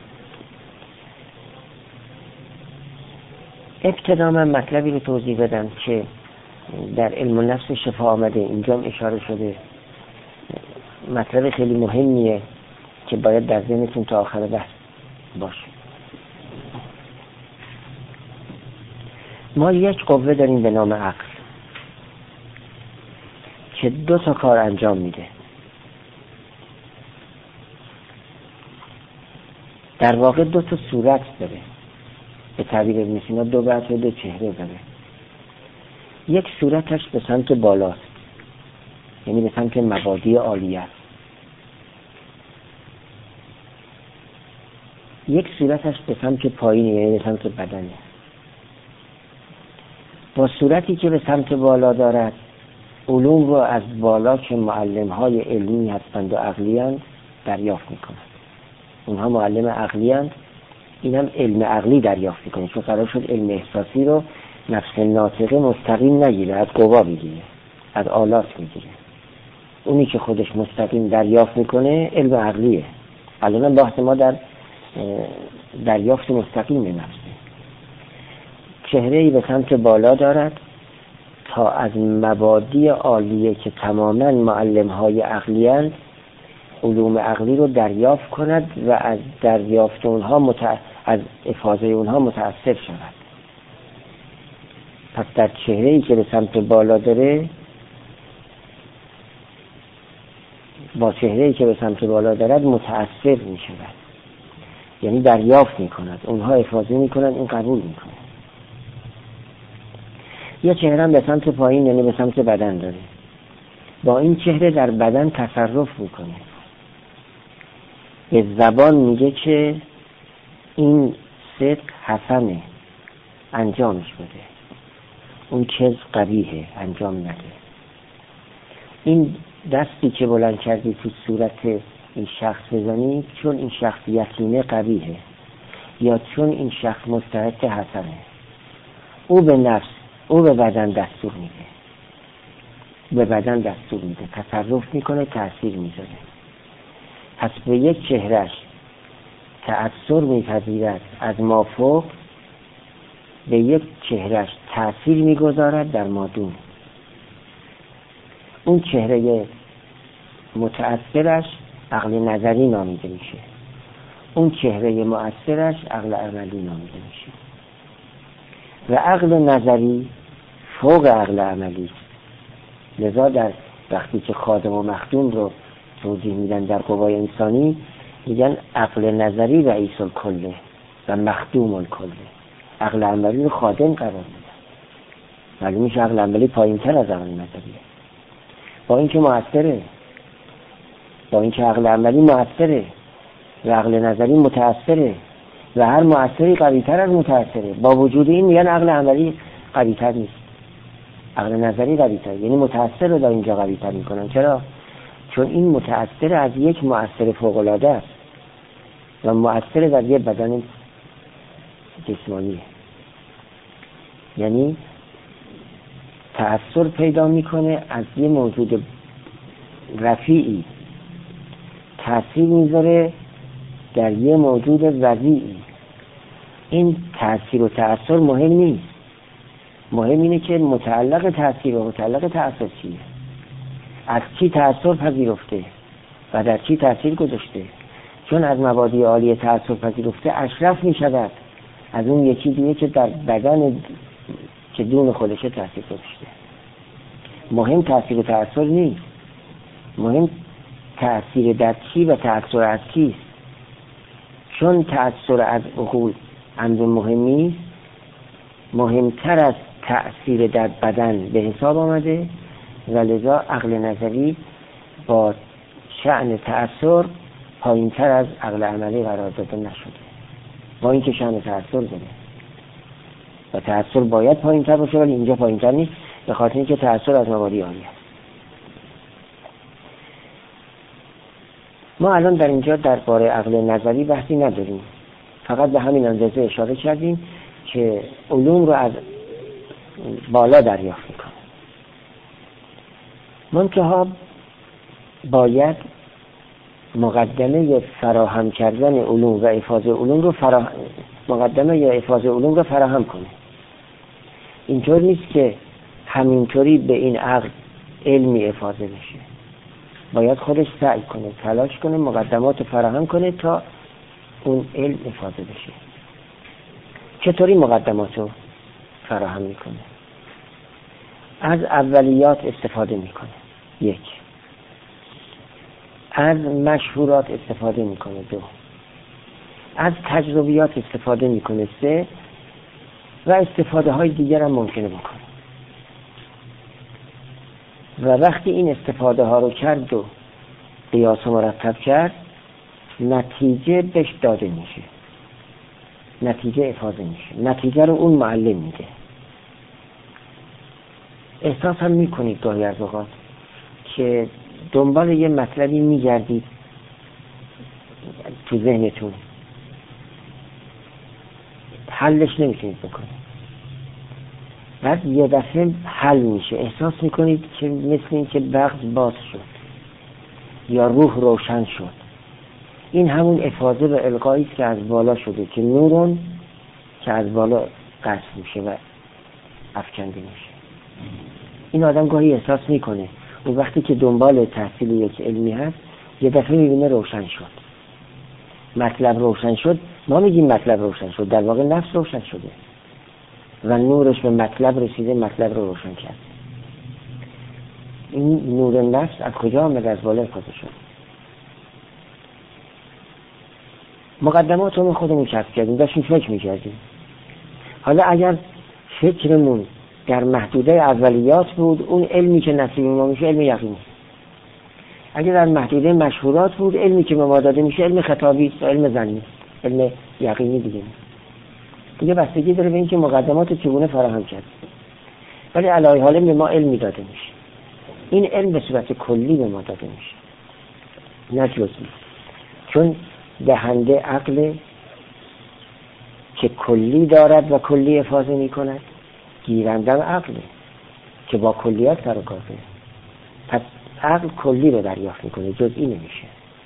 ابتدا من مطلبی رو توضیح بدم که در علم النفس شفا آمده، اینجا هم اشاره شده. مطلب خیلی مهمیه که باید در ذهنتون تا آخر بحث باشه. ما یک قوه داریم به نام عقل که دو تا کار انجام میده. در واقع دو تا صورت داره، به تعبیر ابن سینا دو بعد و دو چهره داره. یک صورتش به سمت بالاست، یعنی به سمت مبادی عالیه است. یک صورتش به سمت پایینه، یعنی به سمت بدنه. با صورتی که به سمت بالا دارد، علوم رو از بالا که معلم‌های علمی هستند و عقلی‌اند دریافت می‌کنند. اونها معلم عقلی‌اند، اینم علم عقلی دریافت می‌کنه، چون قرار شد علم احساسی رو نفس ناطقه مستقیم نگیره، از قوا بگیره، از آلات میگیره. اونی که خودش مستقیم دریافت میکنه علم عقلیه. الان بحث ما در دریافت مستقیم نفسه. چهره‌ای به سمت بالا دارد تا از مبادی عالیه که تماما معلم‌های عقلی‌اند علوم عقلی رو دریافت کند و از دریافت اونها متع... از افاضه اونها متأثر شود. پس در چهره‌ای که به سمت بالا داره، با چهره‌ای که به سمت بالا دارد متأثر می شود، یعنی دریافت می کند، اونها افاضه می کنند، این قبول می کند. یه چهره به سمت پایین، یعنی به سمت بدن داره، با این چهره در بدن تصرف می کنه. به زبان میگه که این صدق حسنه، انجامش بده، اون کذب قبیحه، انجام نده. این دستی که بلند کردی تو صورت این شخص بزنی چون این شخص یتیمه قبیحه، یا چون این شخص مستحق حسنه. او به نفس، او به بدن دستور میده، به بدن دستور میده، تصرف میکنه، تأثیر میذاره. پس به یک چهرش تأثیر میپذیرد از ما فوق، به یک چهرش تأثیر میگذارد در ما دون. اون چهره متأثرش عقل نظری نامیده میشه، اون چهره مؤثرش عقل عملی نامیده میشه. و عقل نظری فوق عقل عملی. لذا در وقتی که خادم و مخدوم رو توضیح میدن در قوای انسانی، میگن عقل نظری رئیس الکله و مخدوم الکله. عقل عملی رو خادم قرار میدن. معلوم میشه عقل عملی پایین تر از عقل نظریه، با اینکه مؤثره، با اینکه عقل عملی مؤثره و عقل نظری متأثره و هر مؤثری قوی تر از متأثره. با وجود این میگن عقل عملی قوی تر نیست، عقل نظری قوی تر، یعنی متأثر رو در اینجا قوی تر میکنن. چرا؟ چون این متأثر از یک مؤثر فوق العاده است و مؤثر در یک بدن جسمانی، یعنی تأثیر پیدا میکنه از یه موجود رفیعی، تأثیر میذاره در یه موجود وضیعی. این تأثیر و تأثیر مهم نیست، مهم اینه که متعلق تأثیر و متعلق تأثیر چیه، از چی تأثیر پذیرفته و در چی تأثیر گذاشته. چون از مبادی عالی تأثیر پذیرفته اشرف میشود از اون یکی دیگه که در بدن که دون خودشه تأثیر گذاشته. مهم تأثیر و تأثیر نیست، مهم تأثیر در چی و تأثیر از کیست. چون تأثیر از عقول امر مهمی، مهمتر از تأثیر در بدن به حساب آمده و لذا عقل نظری با شأن تأثیر پایین تر از عقل عملی قرار داده نشده، با اینکه شأن تأثیر داره و تأثیر باید پایین تر باشه، ولی اینجا پایین تر نیست به خاطر اینکه تأثیر از مبادی عالی است. ما الان در اینجا درباره عقل نظری بحثی نداریم، فقط به همین اندازه اشاره کردیم که علوم رو از بالا دریافت میکنه. منتها باید مقدمه فراهم کردن علوم و افاضه علوم رو فرا... مقدمه یا افاضه علوم رو فراهم کنه. اینطور نیست که همینطوری به این عقل علمی افاضه بشه، باید خودش سعی کنه، تلاش کنه، مقدمات فراهم کنه تا اون علم افاضه بشه. چطوری مقدمات رو فراهم میکنه؟ از اولیات استفاده میکنه، یک. از مشهورات استفاده میکنه، دو. از تجربیات استفاده میکنه، سه. و استفاده های دیگر هم ممکنه بکنه. و وقتی این استفاده ها رو کرد و قیاس مرتب کرد، نتیجه بهش داده میشه، نتیجه افاضه میشه، نتیجه رو اون معلم میده. احساس هم میکنید گاهی از اوقات که دنبال یه مطلبی میگردید تو ذهنتون، حلش نمیتونید بکنید، بعد یه دفعه حل میشه، احساس میکنید که مثل این که بغض باز شد یا روح روشن شد. این همون افاضه و القایی است که از بالا شده، که نورون که از بالا قصد میشه و افکنده میشه. این آدم گاهی احساس میکنه و وقتی که دنبال تحصیل یک علمی هست یه دفعه میبینه روشن شد، مطلب روشن شد. ما میگیم مطلب روشن شد، در واقع نفس روشن شده و نورش به مطلب رسیده، مطلب رو روشن کرد. این نور نفس از کجا آمد؟ از بالا افاضه شد. مقدمات رو خودمون کسب کردیم، داشتیم فکر میکردیم. حالا اگر فکرمون در محدوده اولیات بود، اون علمی که نصیب ما میشه علم یقینی. اگر در محدوده مشهورات بود، علمی که به ما داده میشه علم خطابی است، علم ظنی، علم یقینی دیگه. دیگه بستگی داره به اینکه مقدمات چگونه فراهم کرد. ولی علی حال به ما علمی داده میشه. این علم به صورت کلی به ما داده میشه، نه جزئی. چون دهنده عقل که کلی دارد و کلی افاضه میکند، گیرنده عقل که با کلیات سر و کار کنه. پس عقل کلی رو دریافت میکنه، جزئی نمیشه.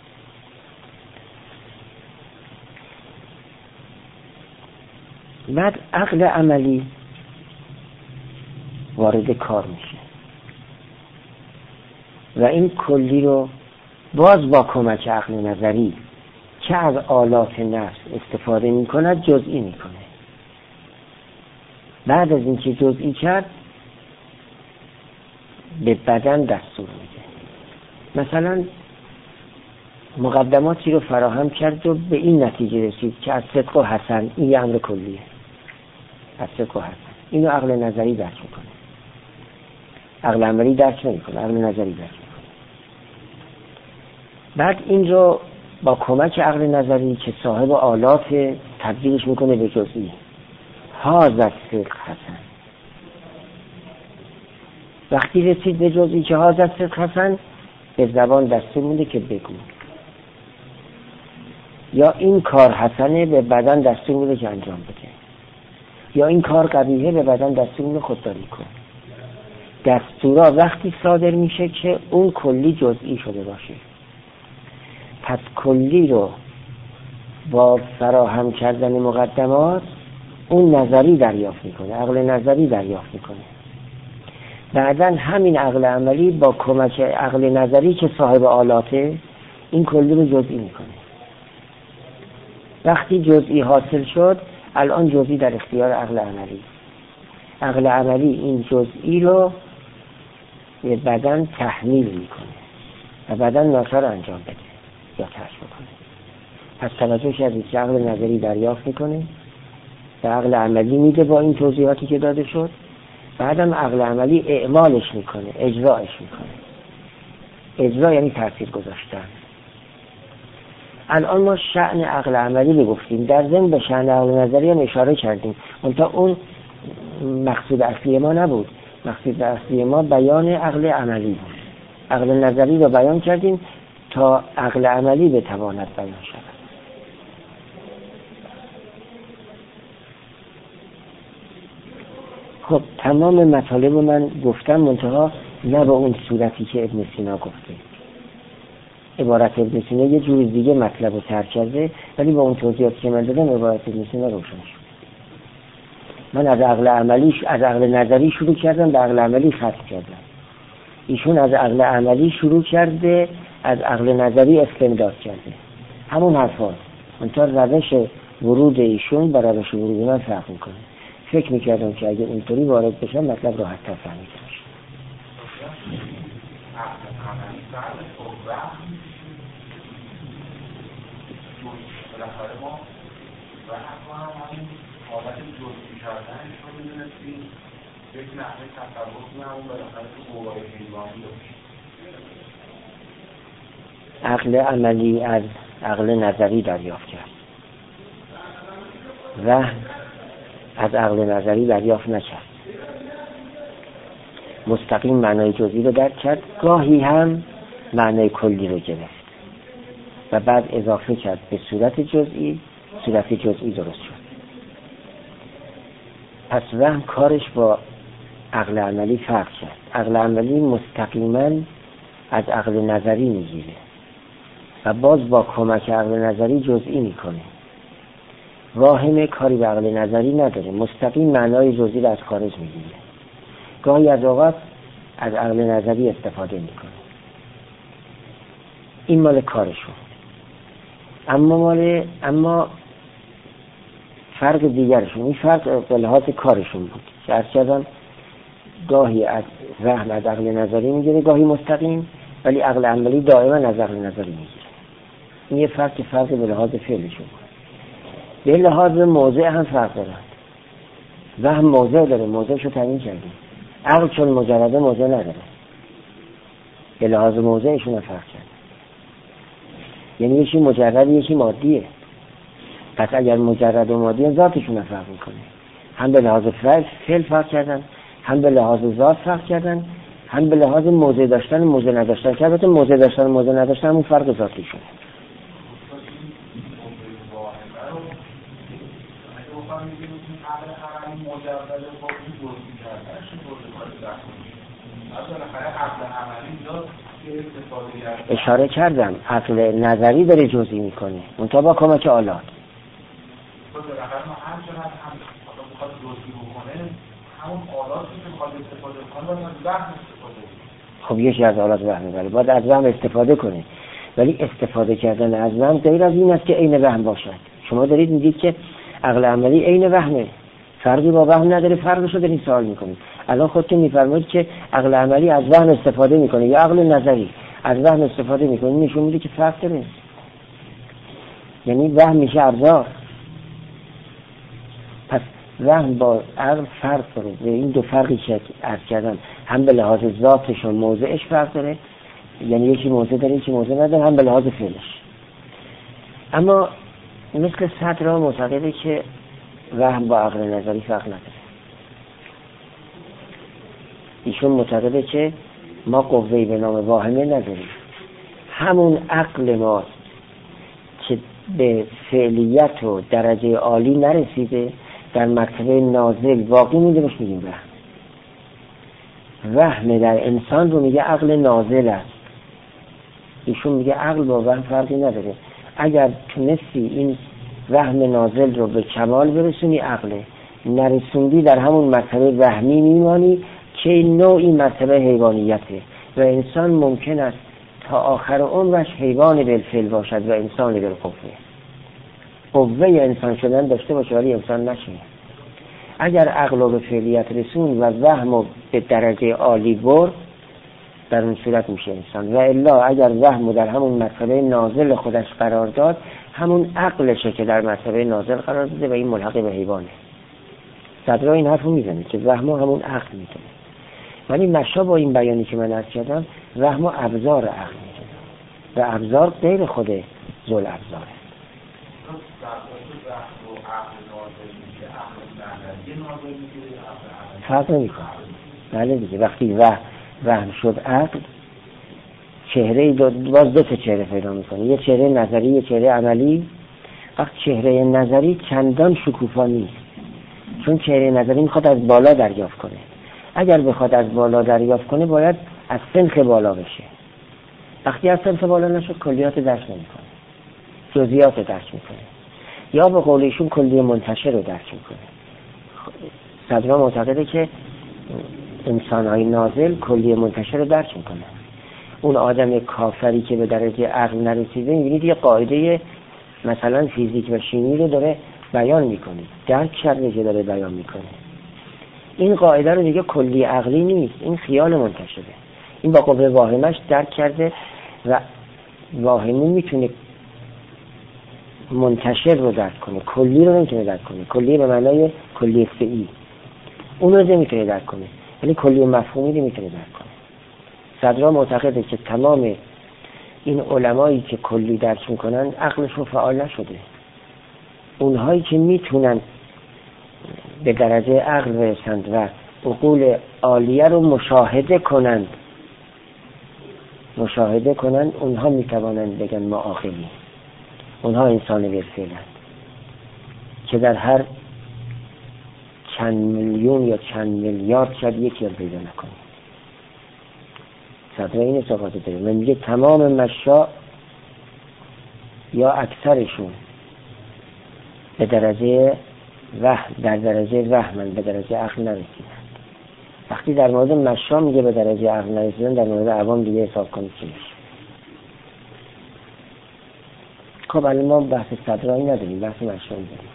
بعد عقل عملی وارد کار میشه و این کلی رو باز با کمک عقل نظری که از آلات نفس استفاده میکند جزئی میکنه. بعد از اینکه جزئی کرد به بدن دستور میده. مثلا مقدماتی رو فراهم کرد و به این نتیجه رسید که از صدق و حسن، این یه امر کلیه، از صدق و حسن. اینو عقل نظری درک میکنه، عقل عملی درک نمیکنه، عقل نظری درک میکنه. بعد این رو با کمک عقل نظری که صاحب آلات تبدیلش میکنه به جزئی. هذا صدق حسن. وقتی رسید به جزئی که هذا صدق حسن، به زبان دستور میده که بگو. یا این کار حسنه، به بدن دستور میده که انجام بده. یا این کار قبیحه، به بدن دستور میده خودداری کن. دستورا وقتی صادر میشه که اون کلی جزئی شده باشه. پس کلی رو با فراهم کردن مقدمات اون نظری دریافت میکنه، عقل نظری دریافت میکنه. بعدن همین عقل عملی با کمک عقل نظری که صاحب آلاته این کلی رو جزئی میکنه. وقتی جزئی حاصل شد، الان جزئی در اختیار عقل عملی. عقل عملی این جزئی رو به بدن تحمیل میکنه و بدن ناچار انجام بده یا ترک بکنه. پس توجه شدید که عقل نظری دریافت میکنه و عقل عملی میده با این توضیحاتی که داده شد. بعدم عقل عملی اعمالش میکنه، اجراش میکنه. اجرا یعنی تاثیر گذاشتن. الان ما شأن عقل عملی بگفتیم، در ضمن به شأن عقل نظری هم اشاره کردیم. منتها اون مقصود اصلی ما نبود. مقصود اصلی ما بیان عقل عملی بود. عقل نظری رو بیان کردیم تا عقل عملی بتواند بیان شود. خب تمام مطالب من گفتم، منتها نه به اون صورتی که ابن سینا گفته. عبارت ابن سینا یه جور دیگه مطلب رو ترک کرده، ولی با اون توضیحاتی که من دادم عبارت ابن سینا روشن شد. من از عقل عملی از عقل نظری شروع کردم، به عقل عملی ختم کردم. ایشون از عقل عملی شروع کرده، از عقل نظری استمداد کرده. همون حرفاست، منتها روش ورود ایشون با روش ورود من فرق میکنه. فکر میکردم که اگه اینطوری وارد بشم مطلب راحت تر فهمیده باشم. بالاخره ما و حتما همین حالت جزئی کردنش رو میدونستیم یک نحوه تصور کنم بالاخره تو قوای حیوانی داشت. عقل عملی از عقل نظری دریافت کرد، وهم از عقل نظری دریافت نکرد. مستقیم معنای جزئی رو درک کرد، گاهی هم معنای کلی رو گرفت و بعد اضافه کرد به صورت جزئی. صورت جزئی درست شد. پس وهم کارش با عقل عملی فرق کرد. عقل عملی مستقیما از عقل نظری میگیره و باز با کمک عقل نظری جزئی میکنه. واهم کاری به عقل نظری نداره، مستقیم معنای جزئی رو از خارج میگیره. گاهی از اوقات از عقل نظری استفاده میکنه. این مال کارشون. اما مال اما فرق دیگرشون، این فرق به لحاظ کارشون بود که از کردن گاهی از وهم از عقل نظری میگیره، گاهی مستقیم، ولی عقل عملی دائما از عقل نظری میگیره. این یه فرق فرق به لحاظ فعلشون بود. به لحاظ موضع هم فرق دارن. وهم موضع داره، موضعشو تعیین کردیم. عقل چون مجرده موضع نداره، به لحاظ موضعشون هم فرق کرد. یعنی یکی مجرد یکی مادیه. پس اگر مجرد و مادی ذاتشون فرق میکنه. هم به لحاظ فعل فرق کردن، هم به لحاظ ذات فرق کردن، هم به لحاظ موضع داشتن و موضع نداشتن. که البته موضع داشتن و موضع نداشتن همون فرق ذاتیشونه. اشاره کردم عقل نظری داره جزئی میکنه، منتها با کمک آلات. خب یکی از آلات وهم داره، باید از وهم استفاده کنه، ولی استفاده کردن از وهم غیر از این است که عین وهم باشد. شما دارید میگید که عقل عملی عین وهمه، فرقی با وهم نداره، فرقشو دارین سوال میکنید. الان خودتون میفرمایید که عقل عملی از وهم استفاده میکنه یا عقل نظری از وهم استفاده میکنه، نشون میده که فرق داره. یعنی وهم میشه ابزار. پس وهم با عقل فرق داره. و این دو فرقی که عرض کردم هم به لحاظ ذاتش و موضعش فرق داره، یعنی یکی موضع داره یکی موضع نداره، هم به لحاظ فعلش. اما مثل صدرا معتقده که وهم با عقل نظری فرق نداره. ایشون معتقده که ما قوه‌ای به نام واهمه نداریم، همون عقل ماست که به فعلیت و درجه عالی نرسیده، در مرتبه نازل واقعی میده، بهش میگیم وهم. وهم در انسان رو میگه عقل نازل است. ایشون میگه عقل با وهم فرقی نداره. اگر تونستی این وهم نازل رو به کمال برسونی عقله، نرسوندی در همون مرتبه وهمی میمانی که نوعی مرتبه حیوانیته و انسان ممکن است تا آخر عمرش حیوان بالفعل باشد و انسان بالقوه. قوه انسان شدن داشته باشه ولی انسان نشه. اگر عقل رو به فعلیت رسون و وهم رو به درجه عالی برد، در اون صورت میشه انسان. و الا اگر وهم رو در همون مرتبه نازل خودش قرار داد، همون عقلشه که در مرتبه نازل قرار داده و این ملحق به حیوانه. صدرا این حرف رو میزنه که وهم همون عقل میتونه. ولی مشا با این بیانی که من عرض کردم وهم ابزار عقل میتونه و ابزار غیر خود ذل ابزاره. فرق نمیکنه. بله دیگه، وقتی وهم وهم شد عقل، چهره دو باز دو تا چهره پیدا میکنه، یه چهره نظری یه چهره عملی. وقت چهره نظری چندان شکوفا نیست، چون چهره نظری میخواد از بالا دریافت کنه. اگر بخواد از بالا دریافت کنه باید از سنخ بالا بشه. وقتی از سنخ بالا نشد کلیات درک نمیکنه، جزئیات درک میکنه، یا به قول ایشون کلیه منتشر رو درک میکنه. صدرا معتقده که انسان‌های نازل کلیه منتشر رو درک میکنه. اون آدم کافری که به درجه عقل نرسیده، میبینید یه قاعده مثلا فیزیک و شیمی رو داره بیان میکنه، درک کرده که داره بیان میکنه. این قاعده رو دیگه کلی عقلی نیست، این خیال منتشره. این با قوه واهمش درک کرده و واهمی میتونه منتشر رو درک کنه، کلی رو نمیتونه درک کنه. کلی به معنای کلی فعلی، اون رو نمیتونه درک کنه، ولی کلی مفهومی رو میتونه درک کنه. صدرا معتقده که تمام این علمایی که کلی درک میکنن عقلشون فعال نشده. اونهایی که میتونن به درجه عقل برسند و عقول عالیه رو مشاهده کنند مشاهده کنند اونها میتوانند بگن ما عاقلیم. اونها انسان بالفعلند که در هر چند میلیون یا چند میلیارد شاید یکی رو پیدا نکنیم. صدر این استفاده داره. من میگه تمام مشا یا اکثرشون به درجه وهم در درجه وهم به درجه عقل نرسیدن. وقتی در مورد مشا میگه به درجه عقل نرسیدن، در مورد عوام دیگه حساب کنید چی میشه. خب الان ما بحث صدرایی نداریم، بحث مشایی داریم.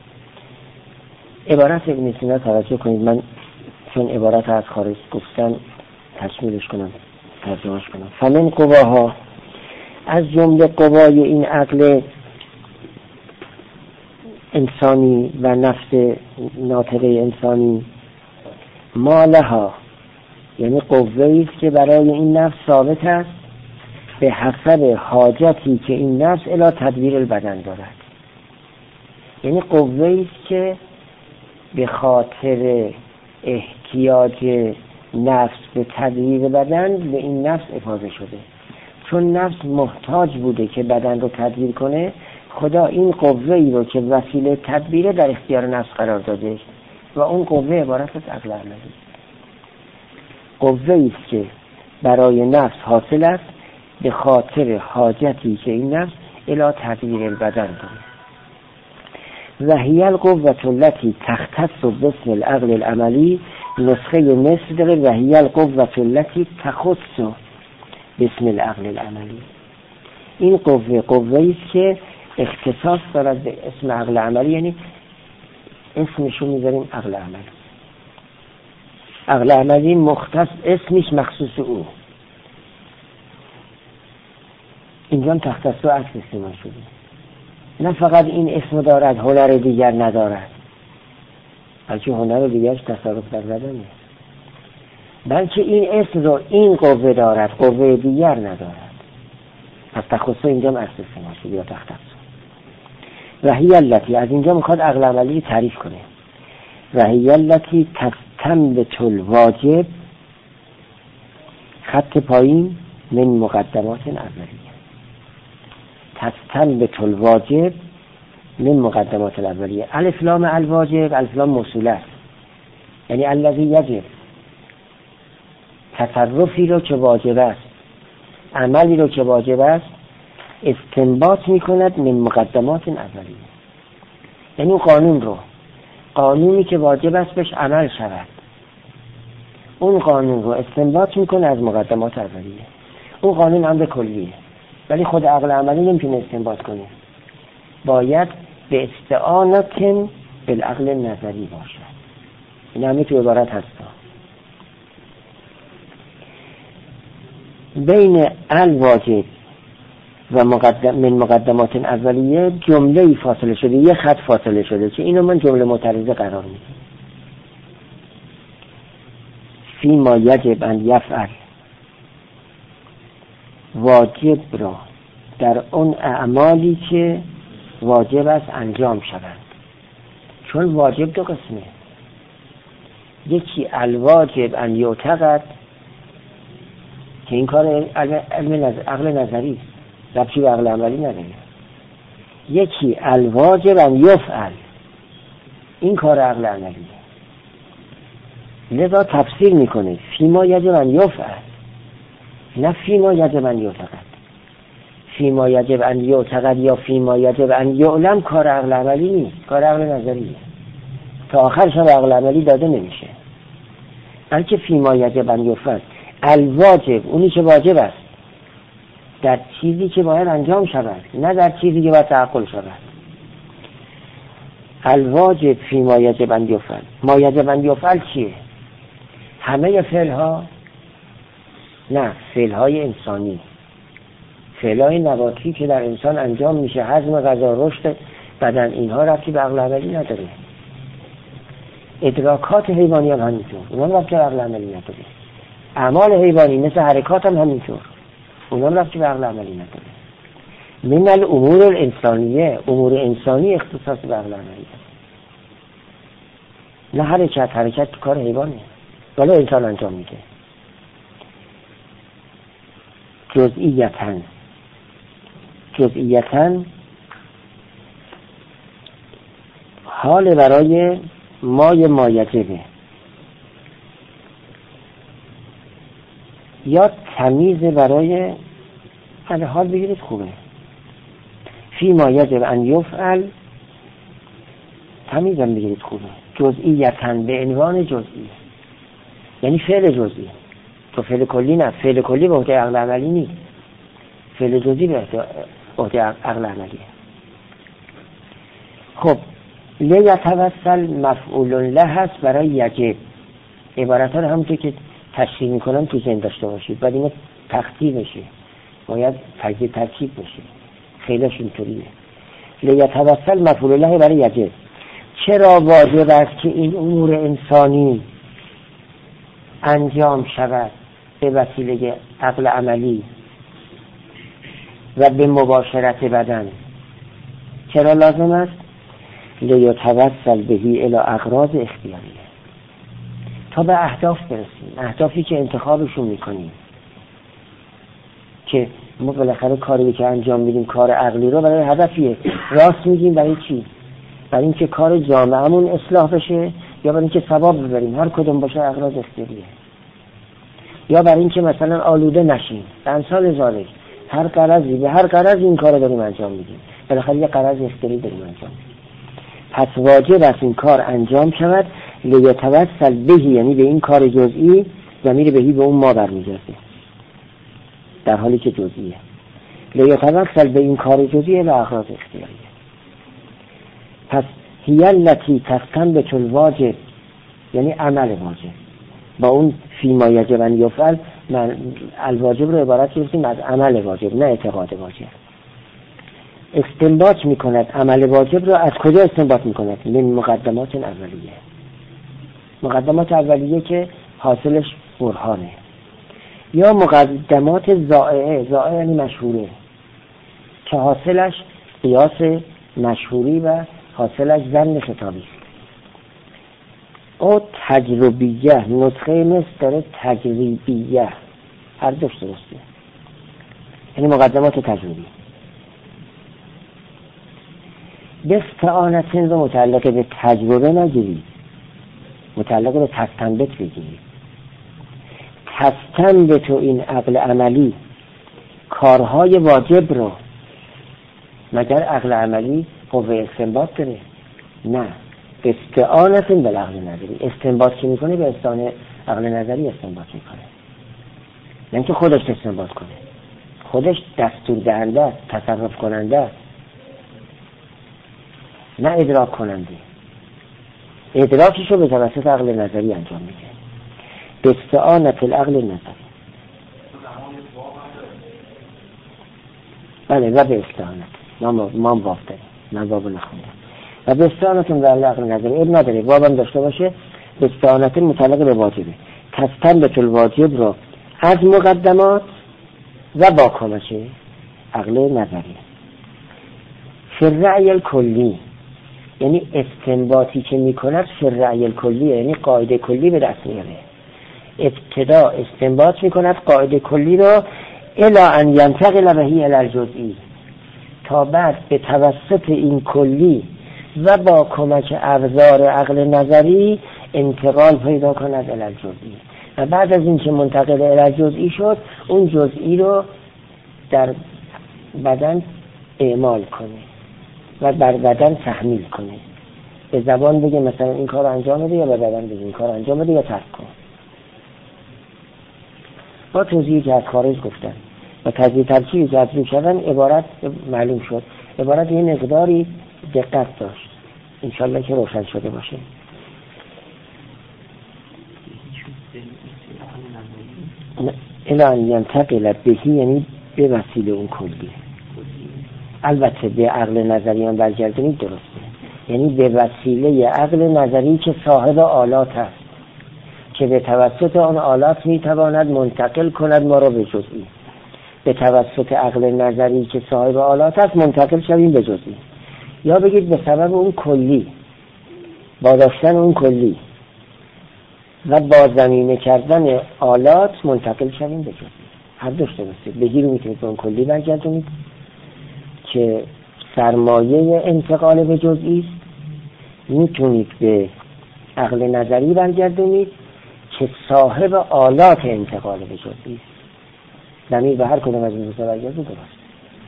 عبارت ابن سینا توجه کنید، من چون عبارت از خارج گفتم تشمیلش کنم، ترجمهش کنم. فمن قواها، از جمله قوای این عقل انسانی و نفس ناطقه انسانی، ما لها، یعنی قوه‌ای است که برای این نفس ثابت است به حسب حاجتی که این نفس الی تدبیر البدن دارد. یعنی قوه‌ای است که به خاطر احتیاج نفس به تدبیر بدن به این نفس افاضه شده. چون نفس محتاج بوده که بدن رو تدبیر کنه، خدا این قوه‌ای رو که وسیله تدبیر در اختیار نفس قرار داده و اون قوه عبارت از عقل عملی. قوه‌ای است که برای نفس حاصل است به خاطر حاجتی که این نفس الی تدبیر البدن داره. و هی القوة التي تختص باسم العقل العملی، نسخه مصر داره و هی القوة التي تخص باسم العقل العملی. این قوه قوه‌ای است که اختصاص دارد به اسم عقل عملی، یعنی اسمشو میذاریم عقل عملی. عقل عملی مختص اسمش مخصوص او. اینجا هم تختص و عکس استعمال شده. نه فقط این اسم دارد هنر دیگر ندارد، بلکه هنر دیگرش تصرف در بدنه، بلکه این اسم رو این قوه دارد قوه دیگر ندارد. پس تخصص اینجا هم عکس استعمال شده یا تختص. و هی التی، از اینجا میخواد عقل عملی تعریف کنه. و هی التی تستنبت الواجب، خط پایین، من مقدمات اولیه. تستنبت الواجب من مقدمات الاولیه. الف لام الواجب، الف لام موصوله است، یعنی الذی یجب. تصرفی رو که واجب است، عملی رو که واجب است، استنباط میکند من مقدمات اولیه. یعنی اون قانون رو، قانونی که واجب است بهش عمل شود، اون قانون رو استنباط میکنه از مقدمات اولیه. اون قانون امر کلیه، ولی خود عقل عملی نمیتونه استنباط کنه، باید به استعانت بالعقل نظری باشد. این همه تو عبارت هستا. بین الواجب و مقدم من مقدمات اولیه جمله فاصله شده، یه خط فاصله شده که اینو من جمله معترضه قرار میدم. فی ما یجب ان یفعل، واجب را در اون اعمالی که واجب است انجام شوند. چون واجب دو قسمه، یکی الواجب ان یعتقد که این کار علم نظر، عقل نظری ربطی به عقل عملی نداره. یکی الواجب ان یفعل، این کار عقل عملیه. لذا تفسیر میکنه فیما یجب ان یفعل، نه فیما یجب ان یعتقد. فیما یجب ان یعتقد یا فیما یجب ان یعلم کار عقل عملی نیست، کار عقل نظریه. تا آخرش هم عقل عملی داده نمیشه، بلکه فیما یجب ان یفعل، الواجب اونی که واجب است در چیزی که باید انجام شود، نه در چیزی که باید تعقل شود. الواجب فیما یجب ان یفعل. ما یجب ان یفعل چیه؟ همه فعل ها؟ نه، فعل های انسانی، فعل های نباتی که در انسان انجام میشه، هضم غذا، رشد بدن، اینها ربطی به عقل عملی نداره. ادراکات حیوانی هم همینطور، اونها هم ربطی به عقل عملی نداره. اعمال حیوانی مثل حرکات هم همینطور، اونها هم ربطی به عقل عملی نداره. من الامور الانسانیه، امور انسانی اختصاص به عقل عملی داره. نه حرکت، حرکت کار حیوانه ولی انسان انجام میده. جزئیتاً، جزئیتاً حال برای مای مایجبه، یا تمیز برای هر حال بگیرید خوبه. فی ما یجب ان یفعل، تمیزم بگیرید خوبه. جزئیتاً به عنوان جزئی، یعنی فعل جزئی، تو فعل کلی نه. فعل کلی به عهده عقل عملی نیست، فعل جزئی به عهده عقل عملیه. خب لیتوسل مفعول له هست برای یجب. عبارت ها رو همونطور که تشریح میکنم تو ذهن داشته باشید، بعد اینو تخطیب بشه، باید تجزیه ترکیب بشه، خیلیش اینطوریه. لیتوسل مفعول له برای یجب. چرا واجب است که این امور انسانی انجام شود به وسیله عقل عملی و به مباشرت بدن؟ چرا لازم است؟ لیتوسل بهی الی اغراض اختیاریه، تا به اهداف برسیم، اهدافی که انتخابشون میکنیم. که ما بالاخره کاری که انجام میدیم کار عقلی رو برای هدفیه، راست میگیم برای چی؟ برای اینکه کار جامعهمون اصلاح بشه، یا برای اینکه ثواب ببریم، هر کدوم باشه اغراض اختیاریه. یا برای اینکه مثلا آلوده نشیم، به امثال ذالک. هر غرضی، به هر غرض این کار رو داریم انجام میدیم، بالاخره یه غرض اختیاری داریم انجام میدیم. پس واجب است این کار انجام شود. لیتوسل بهی، یعنی به این کار جزئی، ضمیر بهی به اون ما برمیگرده در حالی که جزئیه. لیتوسل به این کار جزئی الی اغراض اختیاریه. پس هی التی تستنبت الواجب، یعنی عمل واجب. با اون فیما یجب ان یفعل من الواجب رو عبارت کردیم از عمل واجب، نه اعتقاد واجب. استنباط میکند عمل واجب رو از کجا استنباط میکند؟ من مقدمات اولیه. مقدمات اولیه که حاصلش برهانه، یا مقدمات ضائعه. ضائعه یعنی مشهوره، که حاصلش قیاس مشهوری و حاصلش ظن خطابی است. او تجربیه، نسخه مصر داره تجربیه، هر دوش درسته، یعنی مقدمات تجربی. به استعانتین رو متعلق به تجربه نگیرید، متعلق به تستنبت بگیرید. تستنبت این عقل عملی کارهای واجب رو، مگر عقل عملی قوه استنباط داره؟ نه، استعانتین به عقل نظری. استنباط که میکنه به استعانه عقل نظری استنباط میکنه، نه اینکه خودش استنباط کنه. خودش دستور دهنده است، تصرف کننده است، نه ادراک کننده. ادراکش رو به توسط عقل نظری انجام میده، به استعانت العقل نظری. بله، و به استعانت ما باب داریم، من باب نخوندم. و به استعانت العقل نظری اب نداره، باب هم داشته باشه. به استعانت متعلق به واجبه. تستنبت الواجب رو از مقدمات و با کمک عقل نظری. فی الرأی الکلی، یعنی استنباطی که میکند فی الرأی الکلی، یعنی قاعده کلی به دست میاره. ابتدا استنباط میکند قاعده کلی رو الی ان ینتقل بهی الی الجزئی، تا بعد به توسط این کلی و با کمک ابزار عقل نظری انتقال پیدا کند الی الجزئی. و بعد از این که منتقل الی الجزئی شد، اون جزئی رو در بدن اعمال کنه و بر بدن تحمیل کنه. به زبان بگه مثلا این کار انجام بده، یا به بدن بگه این کار انجام بده یا ترک کن. با توضیحی که از خارج گفتن و تجزیه ترکیبی که از روی شدن عبارت معلوم شد. عبارت یه مقداری دقت داشت، انشالله که روشن شده باشه. الان ینتقل بهی، یعنی به وسیله اون کلی. البته به عقل نظریان برگردونید درسته، یعنی به وسیله عقل نظری که صاحب آلات است، که به توسط آن آلات میتواند منتقل کند ما را به جزئی. به توسط عقل نظری که صاحب آلات است منتقل شویم به جزئی، یا بگید به سبب اون کلی، با داشتن اون کلی و با زمینه کردن آلات منتقل شویم به جزئی. هر دوش درسته. بگیر میتونید به اون کلی برگردونید که سرمایه انتقال به جزئی است، میتونید به عقل نظری برگردونید که صاحب آلات انتقال به جزئی است. زمین به هر کدوم از این دو تا برگردید درست.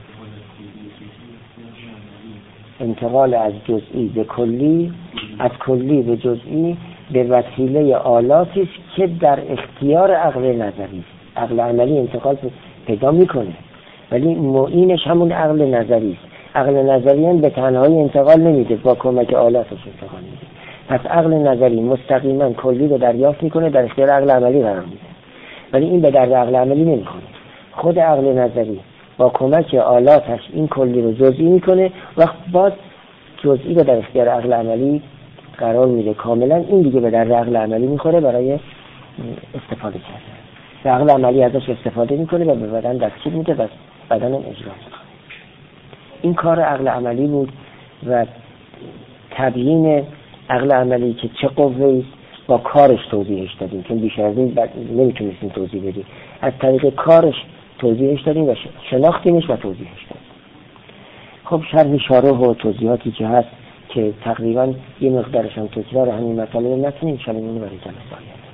انتقال از جزئی به کلی، از کلی به جزئی به وسیله آلاتی است که در اختیار عقل نظری است. عقل عملی انتقال پیدا میکنه، ولی معینش همون عقل نظری است. عقل نظری هم به تنهایی انتقال نمیده، با کمک آلاتش انتقال میده. پس عقل نظری مستقیما کلی رو دریافت میکنه، در اختیار عقل عملی قرار میده، ولی این به درد عقل عملی نمیکنه. خود عقل نظری با کمک آلاتش این کلی رو جزئی میکنه و بعد جزئی رو در اختیار عقل عملی قرار میده. کاملا این دیگه به درد عقل عملی میخوره برای استفاده کردن. عقل عملی ازش استفاده میکنه و به بدن دستگیر میده و بدن اجرا میکنه. این کار عقل عملی بود و تبیین عقل عملی که چه قوه‌ای با کارش توضیحش دادیم، چون بیشتر از این نمیتونستیم توضیح بدیم. از طریق کارش توضیحش دادیم و شناختیمش و توضیحش دادیم. خب شرح شارح و توضیحاتی که هست که تقریبا یه مقدارش هم تکرار همین مسئله نکنیم، انشاءالله اینو برای جلسه آینده